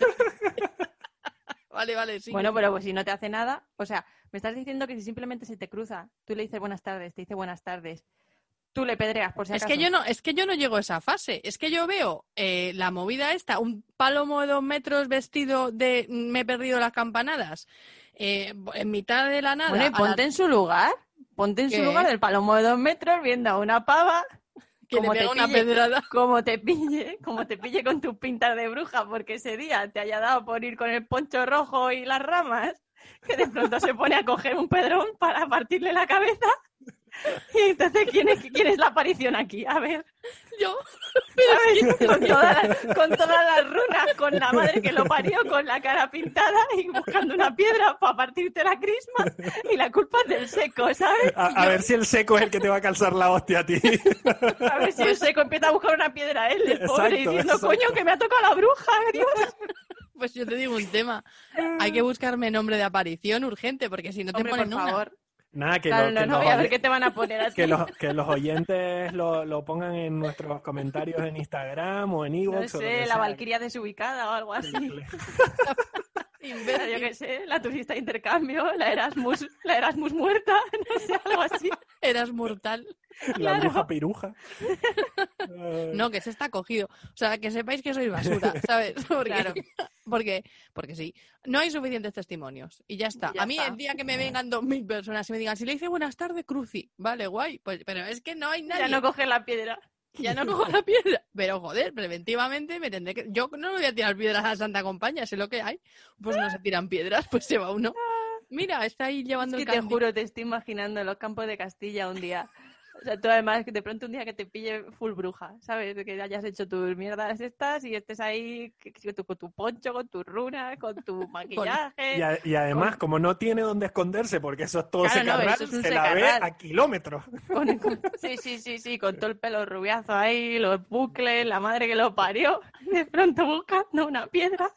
D: Vale, vale, sí.
F: Bueno, pero pues si no te hace nada, o sea, me estás diciendo que si simplemente se te cruza, tú le dices buenas tardes, te dice buenas tardes, tú le pedreas por si
D: Es
F: acaso.
D: que yo no, es que yo no llego a esa fase. Es que yo veo eh, la movida esta, un palomo de dos metros vestido de me he perdido las campanadas, eh, en mitad de la nada.
F: Bueno, y
D: a la-
F: ponte en su lugar, ponte en
D: ¿Qué?
F: su lugar del palomo de dos metros viendo a una pava,
D: que le
F: como te
D: pega una
F: pille.
D: pedrada.
F: como te pille, como te pille con tus pintas de bruja, porque ese día te haya dado por ir con el poncho rojo y las ramas, que de pronto se pone a coger un pedrón para partirle la cabeza. Y entonces, ¿quién es, quién es la aparición aquí? A ver,
D: Yo,
F: ¿sabes? Con, todas las, con todas las runas, con la madre que lo parió, con la cara pintada y buscando una piedra para partirte la crisma, y la culpa es del seco, ¿sabes?
E: A, a ver si el seco es el que te va a calzar la hostia a ti.
F: A ver si el seco empieza a buscar una piedra a él, el pobre,
E: Exacto,
F: diciendo,
E: exacto.
F: coño, que me ha tocado la bruja, Dios.
D: pues yo te digo un tema. Hay que buscarme nombre de aparición urgente, porque si no te
F: Hombre, por
D: ponen una.
F: favor.
E: Nada, que,
F: Claro,
E: lo-
F: no,
E: que
F: no,
E: los
F: voy a ver
E: oye-
F: qué te van a poner a ti.
E: que los, que los oyentes lo, lo pongan en nuestros comentarios en Instagram o en
F: No
E: Evox. o lo
F: sé,
E: que
F: la
E: sea.
F: Valquiria desubicada o algo así.
D: Imbécil.
F: Yo qué sé, la turista de intercambio, la Erasmus, la Erasmus muerta, no sé, algo así.
D: Eras mortal.
E: La
F: Claro.
E: bruja piruja. Eh,
D: No, que se está cogido. O sea, que sepáis que sois basura, ¿sabes? Porque,
F: Claro.
D: porque, porque sí. No hay suficientes testimonios. Y ya está.
F: Ya
D: a mí,
F: está.
D: el día que me vengan dos mil personas y me digan, si le dice buenas tardes, Cruci. Vale, guay. Pues, pero es que no hay nadie.
F: Ya no coge la piedra.
D: Ya no cojo la piedra. Pero joder, preventivamente me tendré que. Yo no me voy a tirar piedras a la Santa Compañía, sé lo que hay. Pues no se tiran piedras, pues se va uno. Mira, está ahí llevando
F: Es que
D: el
F: te
D: candil.
F: juro, te estoy imaginando en los campos de Castilla un día. O sea, tú además, que de pronto un día que te pille full bruja, ¿sabes? De que hayas hecho tus mierdas estas y estés ahí que- que tú- con tu poncho, con tus runas, con tu maquillaje.
E: Y, a- y además, como no tiene dónde esconderse, porque eso es todo
F: Claro, no,
E: secarral,
F: eso es un
E: se la ve
F: secarral.
E: a kilómetros.
F: Con- con- sí, sí, sí, sí, con todo el pelo rubiazo ahí, los bucles, la madre que lo parió, de pronto buscando una piedra.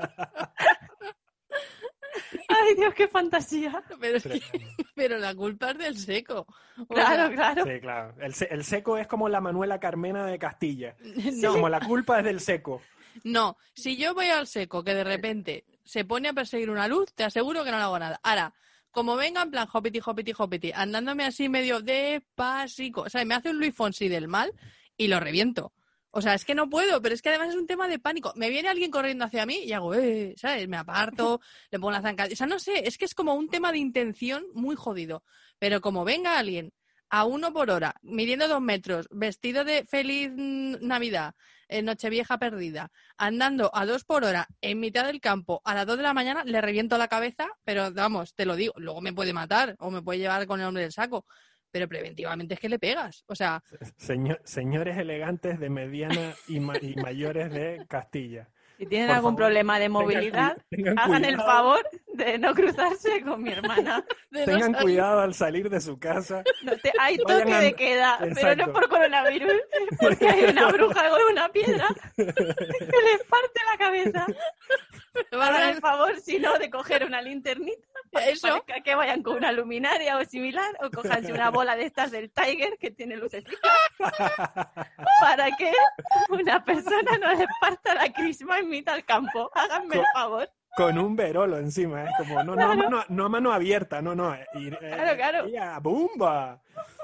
F: Ay, Dios, qué fantasía.
D: Pero, es que- pero la culpa es del seco. O
F: Claro,
D: sea,
F: claro.
E: Sí, claro. El, se- el seco es como la Manuela Carmena de Castilla.
D: no,
E: Como la culpa es del seco.
D: no, si yo voy al seco que de repente se pone a perseguir una luz, te aseguro que no le hago nada. Ahora, como venga en plan hopiti, hopiti, hopiti, andándome así medio despacito, o sea, me hace un Luis Fonsi del mal y lo reviento. O sea, es que no puedo, pero es que además es un tema de pánico. Me viene alguien corriendo hacia mí y hago, eh, ¿sabes? Me aparto, le pongo la zancadilla. O sea, no sé, es que es como un tema de intención muy jodido. Pero como venga alguien a uno por hora, midiendo dos metros, vestido de feliz mm, Navidad, eh, Nochevieja perdida, andando a dos por hora en mitad del campo a las dos de la mañana, le reviento la cabeza, pero vamos, te lo digo, luego me puede matar o me puede llevar con el hombre del saco. Pero preventivamente es que le pegas. O sea,
E: Señor, señores elegantes de mediana y, ma- y mayores de Castilla.
F: Si tienen
E: Por
F: algún
E: favor,
F: problema de
E: tengan
F: movilidad,
E: cu- tengan
F: hagan el
E: cuidado.
F: favor de no cruzarse con mi hermana.
D: de no
E: Tengan
D: saber-
E: cuidado al salir de su casa.
F: No te- hay
E: Vayan
F: toque
E: a-
F: de queda, pero
E: Exacto.
F: no por coronavirus, es porque hay una bruja con una piedra que les parte la cabeza. Hagan el favor, si no, de coger una linternita. para que
D: Eso.
F: parezca que vayan con una luminaria o similar, o cojanse una bola de estas del Tiger que tiene lucecitas, para que una persona no les parta la crisma en mitad del campo. Háganme el favor.
E: Con un verolo encima, es como, no, no, a mano, no a mano abierta, no, no. eh, y, eh,
F: Claro, claro.
E: ¡Ya, ¡bumba!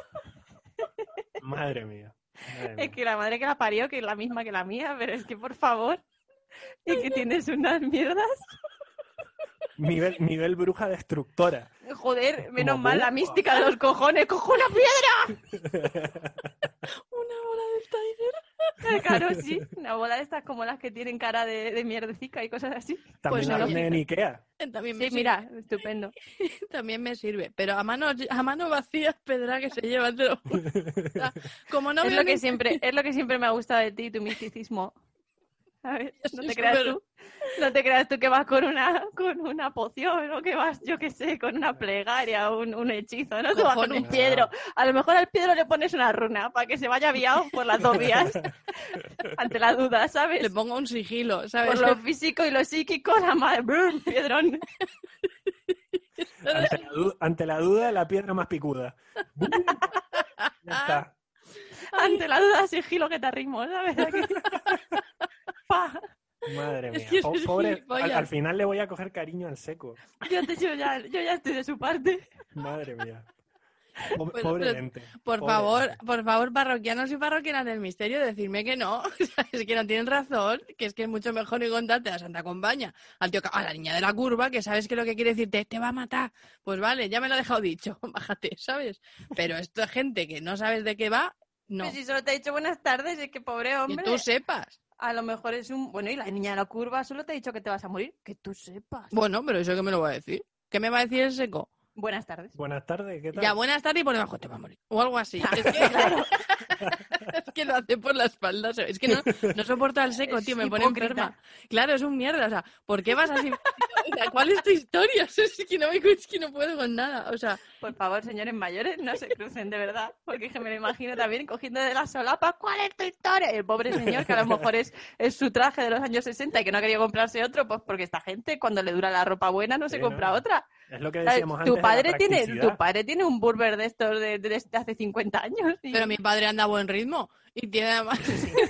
E: Madre mía. madre mía.
F: Es que la madre que la parió, que es la misma que la mía, pero es que por favor, y que tienes unas mierdas.
E: Nivel, nivel bruja destructora.
F: Joder, menos
E: Como
F: mal la
E: bomba.
F: mística de los cojones, cojo una piedra.
D: Una bola del Tiger.
F: Claro, sí, una bola de estas como las que tienen cara de, de mierdecica y cosas así.
E: También
D: Pues
E: la
D: no.
E: venden en Ikea.
D: También me
F: Sí,
D: sirve.
F: mira, estupendo.
D: También me sirve. Pero a mano, a mano vacía, pedra que se lleva. Te lo juro. O sea, como no
F: es
D: veo
F: lo que
D: ni-
F: siempre, es lo que siempre me ha gustado de ti, tu misticismo. ¿Sabes?
D: Yo
F: No
D: soy
F: te creas
D: súper-
F: tú, no te creas tú que vas con una, con una poción o que vas, yo qué sé, con una plegaria o un, un hechizo, ¿no? Tú vas con un
D: Cojones.
F: piedro. A lo mejor al piedro le pones una runa para que se vaya viado por las dos vías. Ante la duda, ¿sabes?
D: Le pongo un sigilo, ¿sabes?
F: Por lo físico y lo psíquico, la madre, ¡brum! Piedrón.
E: Ante la, du- ante la duda, la piedra más picuda. ¡Bum! Ya está.
F: Ante la duda, sigilo que te arrimo, ¿sabes? Aquí. Pa.
E: Madre
D: Es
E: mía.
D: que
E: Po-
D: soy
E: pobre, al,
D: gilipollas.
E: al final le voy a coger cariño al seco.
F: Yo, te, yo, ya, yo ya estoy de su parte.
E: Madre mía. Po-
D: Pues,
E: pobre
D: pero,
E: ente.
D: Por
E: pobre
D: favor,
E: ente.
D: por favor, parroquianos y parroquianas del misterio, decirme que no. O sea, es que no tienen razón, que es que es mucho mejor ni contarte a la Santa Compañía, al tío, ca- a la niña de la curva, que sabes que lo que quiere decirte te va a matar. Pues vale, ya me lo ha dejado dicho, bájate, ¿sabes? Pero esta gente que no sabes de qué va, no.
F: Pues si solo te he dicho buenas tardes, es que pobre
D: Que
F: hombre.
D: tú sepas.
F: A lo mejor es un... Bueno, y la niña de la curva solo te ha dicho que te vas a morir. Que tú sepas.
D: Bueno, pero eso que me lo va a decir. ¿Qué me va a decir el seco?
F: Buenas tardes.
E: Buenas tardes, ¿qué tal?
D: Ya, buenas tardes y por debajo te va a morir. O algo así. Es que, es que lo hace por la espalda. Es que no, no soporto al seco,
F: Es
D: tío, me pone
F: hipócrita.
D: enferma. Claro, es un mierda. O sea, ¿por qué vas así? O sea, ¿cuál es tu historia? Es que no me es que no puedo con nada. O sea,
F: Por favor, señores mayores, no se crucen de verdad. Porque es que me lo imagino también cogiendo de la solapa. ¿Cuál es tu historia? El pobre señor, que a lo mejor es, es su traje de los años sesenta y que no ha querido comprarse otro, pues porque esta gente, cuando le dura la ropa buena, no se
E: Sí,
F: compra
E: ¿no?
F: otra.
E: Es lo que
F: ¿Sabes?
E: decíamos antes
F: Tu
E: de
F: padre
E: la
F: tiene,
E: practicidad.
F: tu padre tiene un Burberry de estos de, de, de hace cincuenta años. y-
D: pero mi padre anda a buen ritmo y tiene además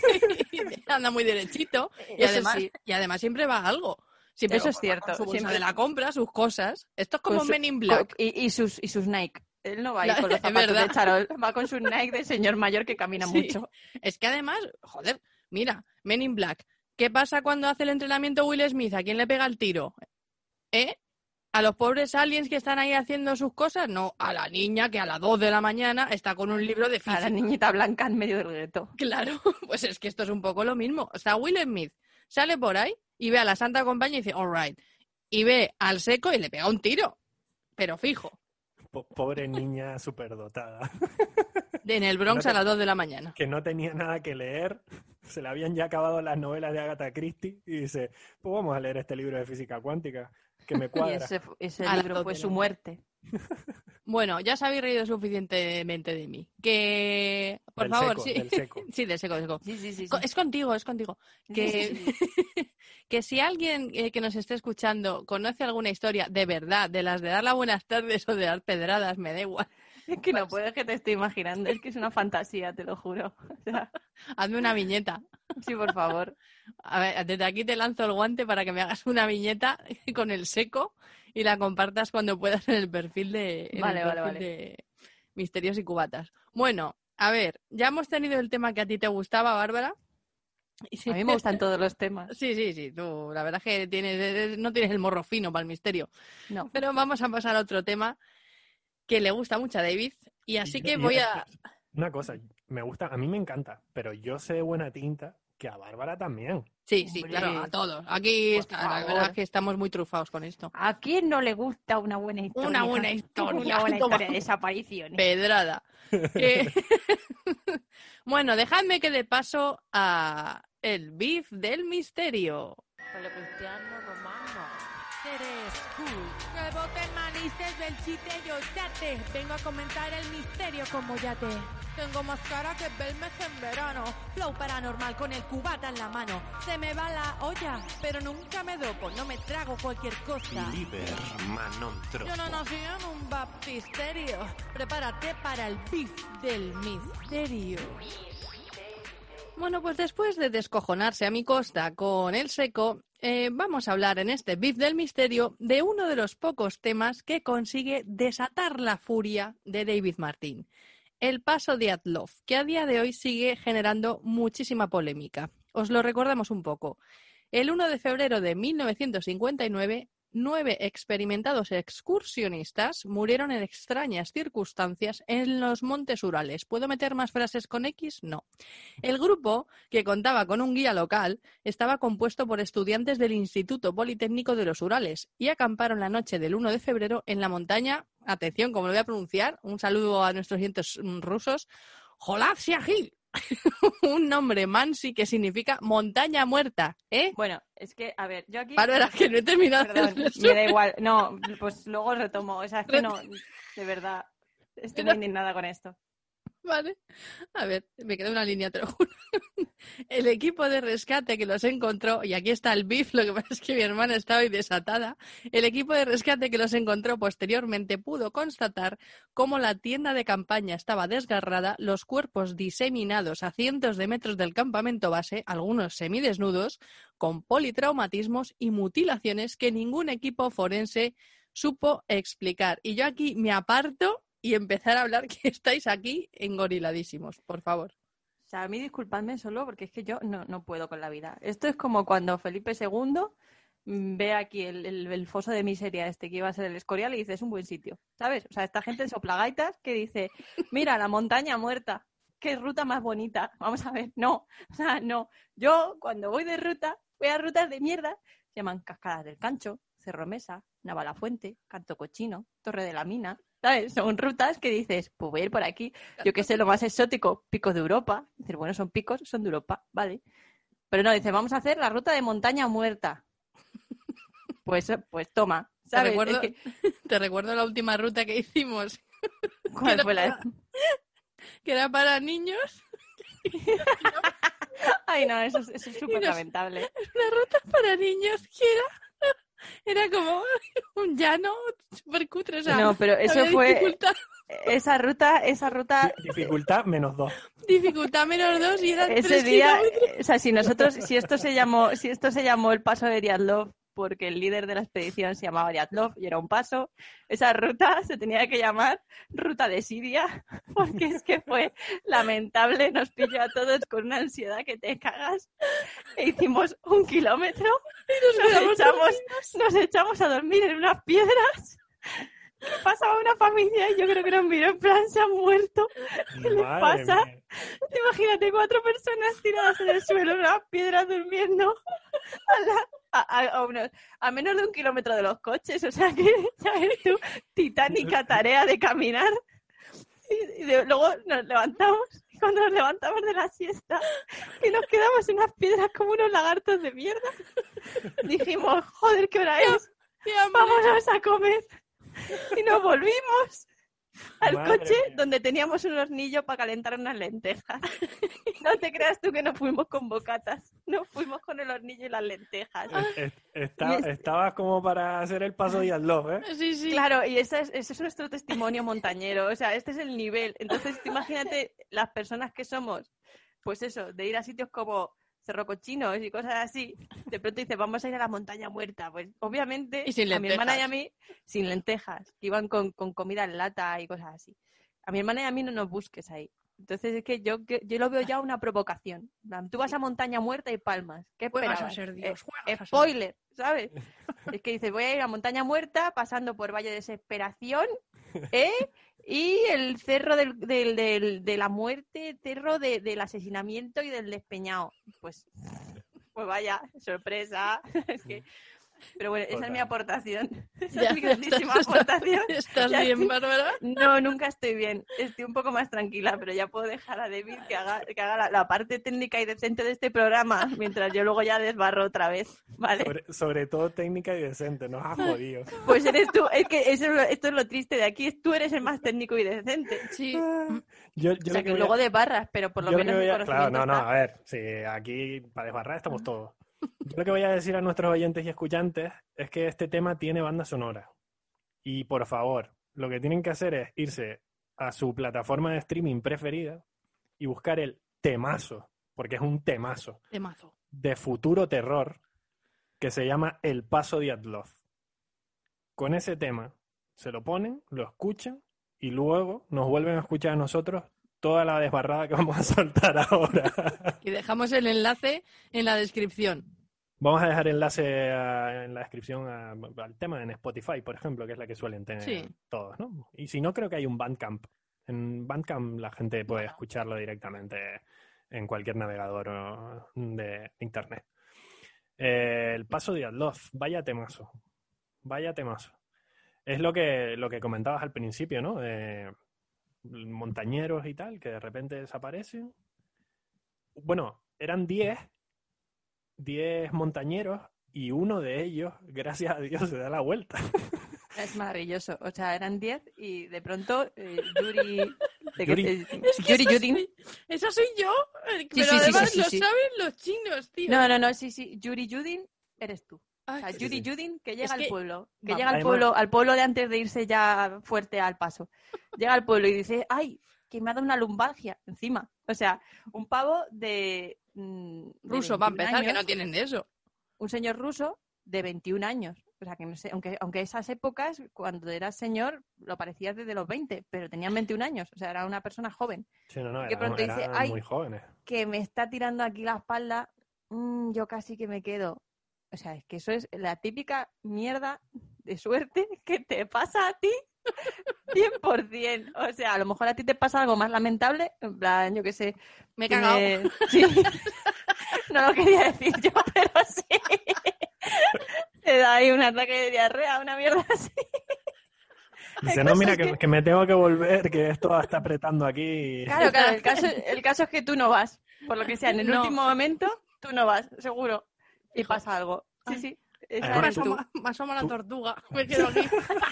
D: y anda muy derechito y
F: Eso
D: además
F: sí.
D: y además siempre va a algo. Siempre
F: Eso es
D: va
F: cierto,
D: con su bolsa
F: siempre.
D: de la compra, sus cosas. Esto es como
F: con su-
D: Men in Black.
F: con- y, y sus, y sus Nike. Él no va a ir
D: La-
F: con los
D: es
F: zapatos
D: verdad.
F: de charol, va con sus Nike de señor mayor que camina
D: Sí.
F: mucho.
D: Es que además, joder, mira, Men in Black. ¿Qué pasa cuando hace el entrenamiento Will Smith? ¿A quién le pega el tiro? ¿Eh? ¿A los pobres aliens que están ahí haciendo sus cosas? No, a la niña que a las dos de la mañana está con un libro de
F: A
D: física.
F: la niñita blanca en medio del gueto.
D: Claro, pues es que esto es un poco lo mismo. O sea, Will Smith sale por ahí y ve a la Santa Compañía y dice, all right. Y ve al seco y le pega un tiro. Pero fijo.
E: Po- pobre niña superdotada.
D: De en el Bronx
E: No te-
D: a las dos de la mañana.
E: Que no tenía nada que leer. Se le habían ya acabado las novelas de Agatha Christie. Y dice, pues vamos a leer este libro de física cuántica. Que me
F: Y
E: cuadra.
F: ese, ese
D: A las
F: libro
D: dos
F: fue
D: de la
F: su
D: mañana.
F: muerte.
D: Bueno, ya os habéis reído suficientemente de mí. Que, por
E: Del
D: favor,
E: seco,
D: sí.
E: del seco.
D: Sí, del seco, del seco.
F: Sí, sí, sí.
D: Co-
F: sí.
D: Es contigo, es contigo. Que,
F: Sí, sí,
D: que si alguien eh, que nos esté escuchando conoce alguna historia de verdad, de las de dar las buenas tardes o de dar pedradas, me da igual.
F: Es que no puedo, es que te estoy imaginando. Es que es una fantasía, te lo juro. O sea,
D: Hazme una viñeta.
F: sí, por favor.
D: A ver, desde aquí te lanzo el guante para que me hagas una viñeta con el seco y la compartas cuando puedas en el perfil de, en el
F: Vale, vale,
D: perfil
F: vale.
D: de Misterios y Cubatas. Bueno, a ver, ya hemos tenido el tema que a ti te gustaba, Bárbara. Y sí,
F: A mí me gustan todos los temas.
D: Sí, sí, sí. Tú, la verdad es que tienes, no tienes el morro fino para el misterio.
F: No.
D: Pero vamos a pasar a otro tema que le gusta mucho a David. Y así
E: Y-
D: que
E: y-
D: voy a...
E: Una cosa, me gusta, a mí me encanta, pero yo sé de buena tinta que a Bárbara también.
D: Sí, sí,
F: Hombre,
D: claro, a todos. Aquí
F: por
D: está, la
F: favor.
D: verdad es que estamos muy trufados con esto.
F: ¿A quién no le gusta una buena historia?
D: Una buena historia.
F: Una buena
D: Toma.
F: historia de desapariciones.
D: Pedrada. Que- Bueno, dejadme que dé paso a el beef del misterio.
B: Cristiano Romano.
G: Eres cool. Que voten manices del chiste yo yate. Vengo a comentar el misterio como yate. Tengo más cara que Belmez en verano. Flow paranormal con el cubata en la mano. Se me va la olla, pero nunca me dopo. No me trago cualquier cosa.
H: Liber Manon
G: Yo no nací en un baptisterio. Prepárate para el beef del misterio.
D: Bueno, pues después de descojonarse a mi costa con el seco, eh, vamos a hablar en este beef del misterio de uno de los pocos temas que consigue desatar la furia de David Martín. El paso de Dyatlov, que a día de hoy sigue generando muchísima polémica. Os lo recordamos un poco. El uno de febrero de mil novecientos cincuenta y nueve, nueve experimentados excursionistas murieron en extrañas circunstancias en los Montes Urales. ¿Puedo meter más frases con X? No. El grupo, que contaba con un guía local, estaba compuesto por estudiantes del Instituto Politécnico de los Urales y acamparon la noche del uno de febrero en la montaña, atención, como lo voy a pronunciar, un saludo a nuestros oyentes rusos, Jolatsia Hill. Un nombre mansi que significa montaña muerta, ¿eh?
F: Bueno, es que, a ver, yo aquí...
D: Bárbara, que no he terminado de
F: Perdón,
D: hacer el
F: me da igual. No, pues luego retomo. O sea, es que no, de verdad, estoy muy
D: Pero-
F: indignada con esto.
D: Vale. A ver, me queda una línea, te lo juro. El equipo de rescate que los encontró, y aquí está el beef, lo que pasa es que mi hermana está hoy desatada. El equipo de rescate que los encontró posteriormente pudo constatar cómo la tienda de campaña estaba desgarrada, los cuerpos diseminados a cientos de metros del campamento base, algunos semidesnudos, con politraumatismos y mutilaciones que ningún equipo forense supo explicar. Y yo aquí me aparto y empezar a hablar que estáis aquí engoriladísimos, por favor.
F: O sea, a mí disculpadme solo porque es que yo no, no puedo con la vida. Esto es como cuando Felipe segundo mm, ve aquí el, el, el foso de miseria este que iba a ser el Escorial y dice, es un buen sitio, ¿sabes? O sea, esta gente de soplagaitas que dice, mira, la montaña muerta, qué ruta más bonita. Vamos a ver, no, o sea, no. Yo cuando voy de ruta, voy a rutas de mierda, se llaman Cascadas del Cancho, Cerro Mesa, Navalafuente, Canto Cochino, Torre de la Mina, ¿sabes? Son rutas que dices, pues voy a ir por aquí. Yo qué sé, lo más exótico, picos de Europa. Dices, bueno, son picos, son de Europa, vale. Pero no, dice, vamos a hacer la ruta de montaña muerta. Pues, pues toma,
D: Te
F: ¿sabes?
D: recuerdo,
F: Es que-
D: te recuerdo la última ruta que hicimos,
F: ¿Cuál fue la...?
D: que era para niños,
F: Ay, no, eso, es- eso es súper
D: Y nos-
F: lamentable.
D: una ruta para niños que era, era como un llano súper cutre, o sea,
F: No, pero eso
D: había
F: fue...
D: dificultad,
F: Esa ruta, esa ruta...
E: Dificultad menos dos.
D: dificultad menos dos y eran
F: Ese
D: tres
F: día,
D: kilómetros.
F: eh, o sea, si nosotros, si esto se llamó, si esto se llamó el paso de Dyatlov, porque el líder de la expedición se llamaba Dyatlov y era un paso, esa ruta se tenía que llamar Ruta de Siria, porque es que fue lamentable, nos pilló a todos con una ansiedad que te cagas, e hicimos un kilómetro, nos
D: quedamos
F: echamos, nos echamos a dormir en unas piedras. ¿Qué pasaba una familia? Y yo creo que nos miró en plan, se han muerto. ¿Qué les
E: Madre
F: pasa?
E: mía.
F: Imagínate cuatro personas tiradas en el suelo, en unas piedras durmiendo a, la- a- a- a unos- a menos de un kilómetro de los coches. O sea que, ya ves tú, titánica tarea de caminar. Y, y de- luego nos levantamos, y cuando nos levantamos de la siesta, y nos quedamos en unas piedras como unos lagartos de mierda, dijimos, joder, ¿qué hora es?
D: ¡Qué hambre!
F: Vámonos a comer. Y nos volvimos al
E: Madre
F: coche
E: mía.
F: donde teníamos un hornillo para calentar unas lentejas. No te creas tú que nos fuimos con bocatas, nos fuimos con el hornillo y las lentejas.
E: Es- es- está-
F: Y es-
E: Estabas como para hacer el paso de Dyatlov, ¿eh?
D: Sí, sí.
F: Claro, y ese es, ese es nuestro testimonio montañero, o sea, este es el nivel. Entonces, tú imagínate las personas que somos, pues eso, de ir a sitios como Cerro Cochinos y cosas así, de pronto dices, vamos a ir a la montaña muerta. Pues obviamente,
D: Y sin
F: a mi hermana y
D: lentejas.
F: a mí, sin lentejas, que iban con, con comida en lata y cosas así. A mi hermana y a mí no nos busques ahí. Entonces es que yo, que- yo lo veo ya una provocación. En plan, tú vas a montaña muerta y palmas. ¿Qué
D: Juegas
F: esperabas?
D: a ser Dios,
F: Eh,
D: juegas a ser
F: spoiler, ¿sabes? Es que dices, voy a ir a montaña muerta pasando por Valle de Desesperación, ¿eh? Y el cerro del, del- del- de la muerte, cerro de- del asesinamiento y del despeñado. Pues, pues vaya, sorpresa. Es que... Pero bueno, esa es
E: Total.
F: mi aportación. Esa
D: Ya,
F: es mi grandísima
D: estás-
F: aportación.
D: ¿Estás
F: Ya
D: bien,
F: estoy-
D: Bárbara?
F: No, nunca estoy bien. Estoy un poco más tranquila, pero ya puedo dejar a David que haga, que haga la, la parte técnica y decente de este programa, mientras yo luego ya desbarro otra vez, ¿vale?
E: Sobre, sobre todo técnica y decente, nos ha jodido.
F: Pues eres tú, es que eso es lo- esto es lo triste de aquí, es tú eres el más técnico y decente.
D: Sí.
E: Yo, yo
F: O
E: lo
F: sea,
E: que
F: que
E: voy a-
F: luego desbarras, pero por lo
E: yo lo
F: menos
E: que
F: mi
E: voy a- Claro,
F: conocimiento
E: no, no,
F: está.
E: a ver, sí, aquí para desbarrar estamos todos. Yo lo que voy a decir a nuestros oyentes y escuchantes es que este tema tiene banda sonora. Y por favor, lo que tienen que hacer es irse a su plataforma de streaming preferida y buscar el temazo, porque es un temazo,
D: Temazo.
E: de futuro terror que se llama El Paso de Dyatlov. Con ese tema se lo ponen, lo escuchan y luego nos vuelven a escuchar a nosotros toda la desbarrada que vamos a soltar ahora.
D: Y dejamos el enlace en la descripción.
E: Vamos a dejar enlace a- en la descripción a- al tema en Spotify, por ejemplo, que es la que suelen tener
D: Sí.
E: todos, ¿no? Y si no, creo que hay un Bandcamp. En Bandcamp la gente puede escucharlo directamente en cualquier navegador o, de internet. Eh, el paso de Dyatlov, vaya temazo. Vaya temazo. Es lo que, lo que comentabas al principio, ¿no? De montañeros y tal, que de repente desaparecen. Bueno, eran diez diez montañeros y uno de ellos, gracias a Dios, se da la vuelta.
F: Es maravilloso. O sea, eran diez y de pronto eh, Yuri... de que-
E: Yuri.
F: eh,
D: Es que
F: Yuri
D: esa,
F: Yudin.
D: soy, esa soy yo. eh,
F: Sí,
D: Pero
F: sí, sí,
D: además
F: sí,
D: lo
F: sí, sí.
D: saben los chinos, tío.
F: No, no, no, sí, sí. Yuri Yudin eres tú. O
D: Ay,
F: sea,
E: sí,
F: Yuri
E: sí.
F: Yudin que llega
D: Es
F: al
D: que-
F: pueblo, que
D: Va,
F: llega al
E: además-
F: pueblo, al pueblo de antes de irse ya fuerte al paso. Llega al pueblo y dice, ay, que me ha dado una lumbalgia encima. O sea, un pavo de, mm, de
D: ruso, va a
F: veintiún
D: empezar, que
F: años,
D: no tienen de eso.
F: un señor ruso de veintiún años. O sea, que no sé, aunque, aunque esas épocas, cuando eras señor, lo parecías desde los veinte, pero tenían veintiún años. O sea, era una persona joven.
E: Sí, no, no,
F: Que
E: eran,
F: pronto dice,
E: eran
F: "Ay".
E: muy jóvenes.
F: Que me está tirando aquí la espalda, mm, yo casi que me quedo. O sea, es que eso es la típica mierda de suerte que te pasa a ti cien por ciento. O sea, a lo mejor a ti te pasa algo más lamentable, en plan, yo qué sé.
D: Me he
F: que
D: cagado.
F: me- Sí. No lo quería decir yo, pero sí. Te da ahí un ataque de diarrea, una mierda así.
E: Dice,
F: Hay
E: no, mira,
F: cosas
E: que,
F: que-
E: que me tengo que volver, que esto está apretando aquí.
F: Claro, claro, el caso, el caso es que tú no vas. Por lo que sea, en el
D: No.
F: último momento, tú no vas, seguro. Y
D: Hijo.
F: pasa algo. Sí,
D: Ay.
F: sí. Esa
E: Además,
D: Me
F: eres tú.
D: asoma, me asoma la
E: tú-
D: tortuga. Me quedo aquí.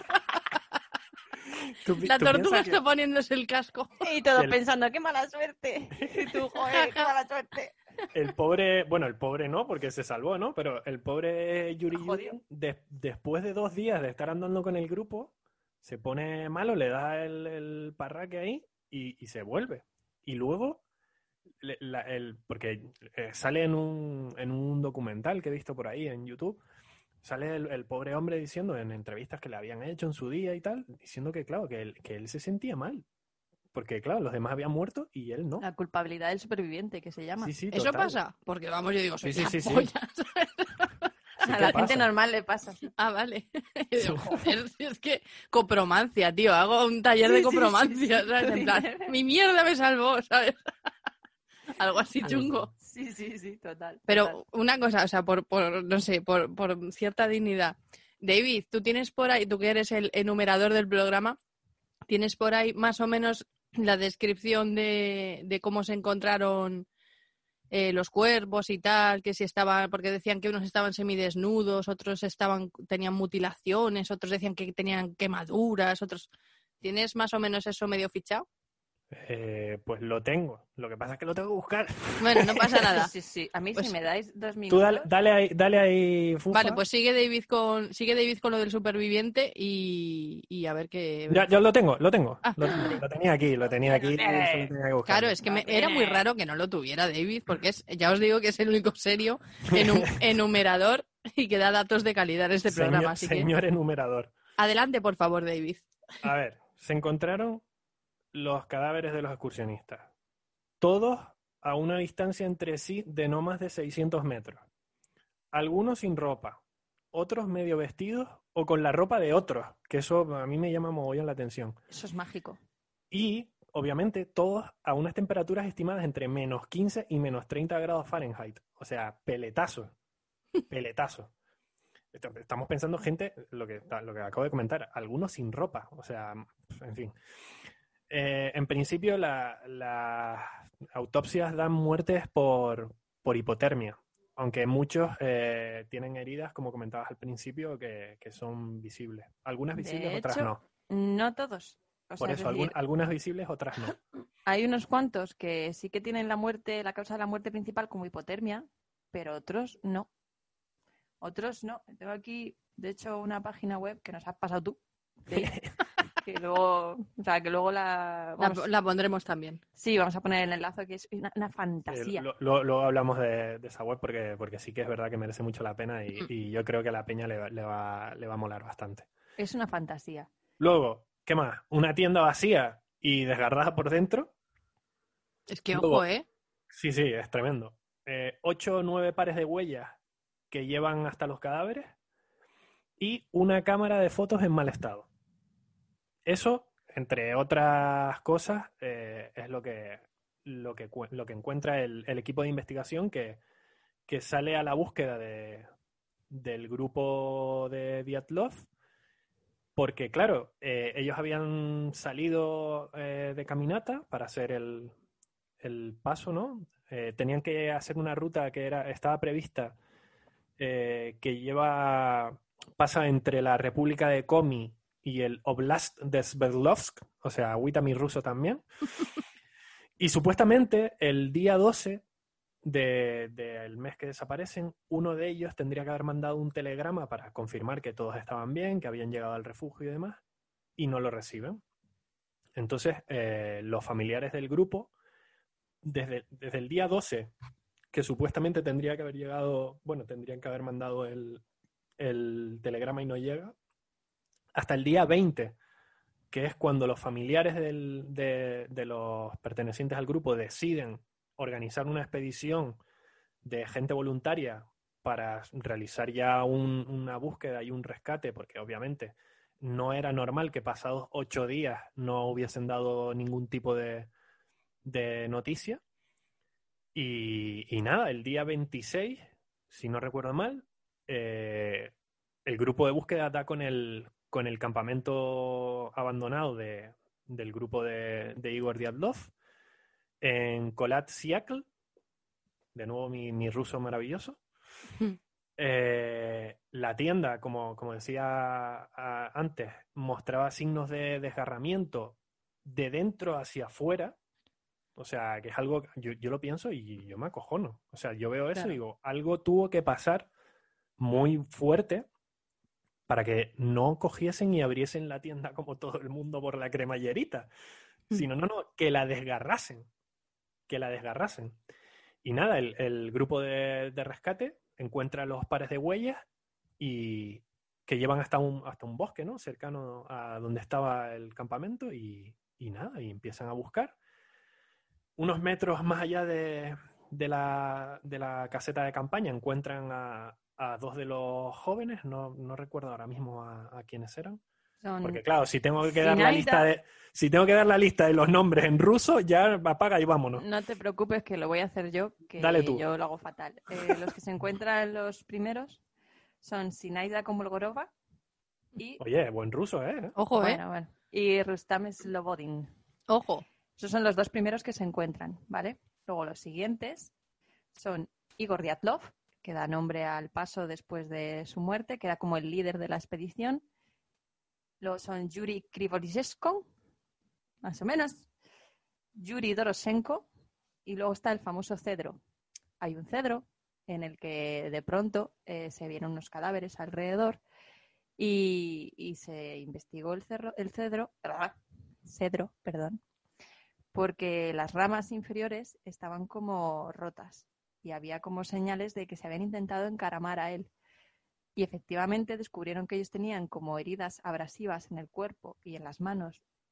E: Tú pi-
D: La
E: tú
D: tortuga
E: piensas
D: está poniéndose el casco.
F: Y todos
E: El-
F: pensando, qué mala suerte. Y tú, joder, qué mala suerte.
E: que el pobre, bueno, el pobre no, porque se salvó, ¿no? Pero el pobre Yuri
F: Jodido.
E: Yudin, de- después de dos días de estar andando con el grupo, se pone malo, le da el, el parraque ahí y, y se vuelve. Y luego, le- la- el, porque eh, sale en un, en un documental que he visto por ahí en YouTube, sale el, el pobre hombre diciendo en entrevistas que le habían hecho en su día y tal, diciendo que, claro, que él, que él se sentía mal. Porque, claro, los demás habían muerto y él no.
F: La culpabilidad del superviviente, que se llama.
E: Sí, sí,
D: ¿Eso
E: total.
D: pasa? Porque vamos, yo digo, soy
E: Sí, sí,
D: la
E: sí, sí.
D: polla.
E: Sí,
F: A
E: ¿qué
F: la gente
E: pasa?
F: normal le pasa. sí.
D: Ah, vale. Y digo, joder, si es que copromancia, tío. Hago un taller
F: Sí,
D: de
F: sí,
D: copromancia,
F: sí, sí.
D: ¿sabes? En plan, mi mierda me salvó, ¿sabes? Algo así chungo.
F: Sí, sí, sí, total.
D: Pero
F: total.
D: una cosa, o sea, por, por no sé, por, por cierta dignidad. David, tú tienes por ahí, tú que eres el enumerador del programa, tienes por ahí más o menos la descripción de, de cómo se encontraron eh, los cuerpos y tal, que si estaban, porque decían que unos estaban semidesnudos, otros estaban, tenían mutilaciones, otros decían que tenían quemaduras, otros. ¿Tienes más o menos eso medio fichado?
E: Eh, pues lo tengo. Lo que pasa es que lo tengo que buscar.
D: Bueno, no pasa nada.
F: Sí, sí. A mí
D: Pues-
F: si me dais dos
E: Tú
F: minutos...
E: dale, dale ahí, dale ahí, Fufa.
D: Vale, pues sigue David con sigue David con lo del superviviente y, y a ver qué.
E: Ya, yo lo tengo, lo tengo.
D: Ah,
E: lo,
D: vale.
E: lo tenía aquí, lo tenía aquí. solo tenía que buscarlo.
D: Claro, es que me- era muy raro que no lo tuviera David, porque es, ya os digo que es el único serio enu- enumerador y que da datos de calidad en este
E: Señor,
D: programa. Así que
E: señor enumerador.
D: adelante, por favor, David.
E: A ver, se encontraron los cadáveres de los excursionistas. todos a una distancia entre sí de no más de seiscientos metros. Algunos sin ropa, otros medio vestidos o con la ropa de otros, que eso a mí me llama mogollón la atención.
F: Eso es mágico.
E: Y, obviamente, todos a unas temperaturas estimadas entre menos quince y menos treinta grados Fahrenheit. O sea, peletazo. Peletazo. Estamos pensando gente, lo que, lo que acabo de comentar, algunos sin ropa. O sea, en fin. Eh, en principio, las la autopsias dan muertes por, por hipotermia. Aunque muchos eh, tienen heridas, como comentabas al principio, que, que son visibles. Algunas visibles,
F: De
E: otras
F: hecho,
E: no.
F: No todos. O
E: Por
F: sea,
E: eso,
F: es decir,
E: algún- algunas visibles, otras no.
F: hay unos cuantos que sí que tienen la muerte, la causa de la muerte principal como hipotermia, pero otros no. Otros no. Tengo aquí, de hecho, una página web que nos has pasado tú. de- que luego, o sea, que luego la,
D: La,
F: vamos-
D: la pondremos también.
F: sí, vamos a poner el enlace, que es una, una
E: Eh,
F: fantasía.
E: lo- lo- Luego hablamos de, de esa web porque, porque sí que es verdad que merece mucho la pena y, y yo creo que a la peña le, va- le va, le va a molar bastante.
F: Es una fantasía.
E: Luego, ¿qué más? Una tienda vacía y desgarrada por dentro.
D: Es que,
E: Luego-
D: ojo, ¿eh?
E: Sí, sí, es tremendo. Eh, ocho o nueve pares de huellas que llevan hasta los cadáveres y una cámara de fotos en mal estado. Eso, entre otras cosas, eh, es lo que, lo que, cu- lo que encuentra el, el equipo de investigación que, que sale a la búsqueda de, del grupo de Dyatlov, porque, claro, eh, ellos habían salido eh, de caminata para hacer el, el paso, ¿no? Eh, tenían que hacer una ruta que era, estaba prevista, eh, que lleva, pasa entre la República de Komi y el Oblast de Sverdlovsk, o sea, agüita mi ruso también. Y supuestamente el día doce de- del mes que desaparecen, uno de ellos tendría que haber mandado un telegrama para confirmar que todos estaban bien, que habían llegado al refugio y demás, y no lo reciben. Entonces, eh, los familiares del grupo, desde, desde el día doce, que supuestamente tendría que haber llegado, bueno, tendrían que haber mandado el, el telegrama y no llega, hasta el día veinte, que es cuando los familiares del- de, de los pertenecientes al grupo deciden organizar una expedición de gente voluntaria para realizar ya un- una búsqueda y un rescate, porque obviamente no era normal que pasados ocho días no hubiesen dado ningún tipo de, de noticia. Y, y nada, el día veintiséis, si no recuerdo mal, eh, el grupo de búsqueda da con el, con el campamento abandonado de, del grupo de, de Igor Dyatlov en Kolat Siakl, de nuevo mi, mi ruso maravilloso. Eh, la tienda, como, como decía a- antes, mostraba signos de desgarramiento de dentro hacia afuera. O sea, que es algo, yo, yo lo pienso y yo me acojono. O sea, yo veo eso
F: Claro.
E: y digo, algo tuvo que pasar muy fuerte para que no cogiesen y abriesen la tienda como todo el mundo por la cremallerita. Sino, no, no, que la desgarrasen. Que la desgarrasen. Y nada, el, el grupo de, de rescate encuentra los pares de huellas y que llevan hasta un, hasta un bosque, ¿no? Cercano a donde estaba el campamento y, y nada, y empiezan a buscar. Unos metros más allá de, de, la, de la caseta de campaña encuentran a, a dos de los jóvenes, no, no recuerdo ahora mismo a, a quiénes eran.
F: Son
E: Porque claro, si tengo que dar la
F: Zinaida-
E: lista de, si tengo que dar la lista de los nombres en ruso, ya apaga y vámonos.
F: No te preocupes que lo voy a hacer yo, que
E: Dale tú.
F: yo lo hago fatal. Eh, los que se encuentran los primeros son Sinaida Komolgorova y,
E: Oye, buen ruso, ¿eh?
D: Ojo, ¿eh?
F: bueno, bueno, y Rustam Slobodin.
D: Ojo.
F: Esos son los dos primeros que se encuentran, ¿vale? Luego los siguientes son Igor Dyatlov, que da nombre al paso después de su muerte, que era como el líder de la expedición. Luego son Yuri Krivolisesko, más o menos, Yuri Doroshenko, y luego está el famoso cedro. Hay un cedro en el que de pronto eh, se vieron unos cadáveres alrededor y, y se investigó el, cerro, el cedro, ¡ah! cedro, perdón, porque las ramas inferiores estaban como rotas y había como señales de que se habían intentado encaramar a él. Y efectivamente descubrieron que ellos tenían como heridas abrasivas en el cuerpo y en las manos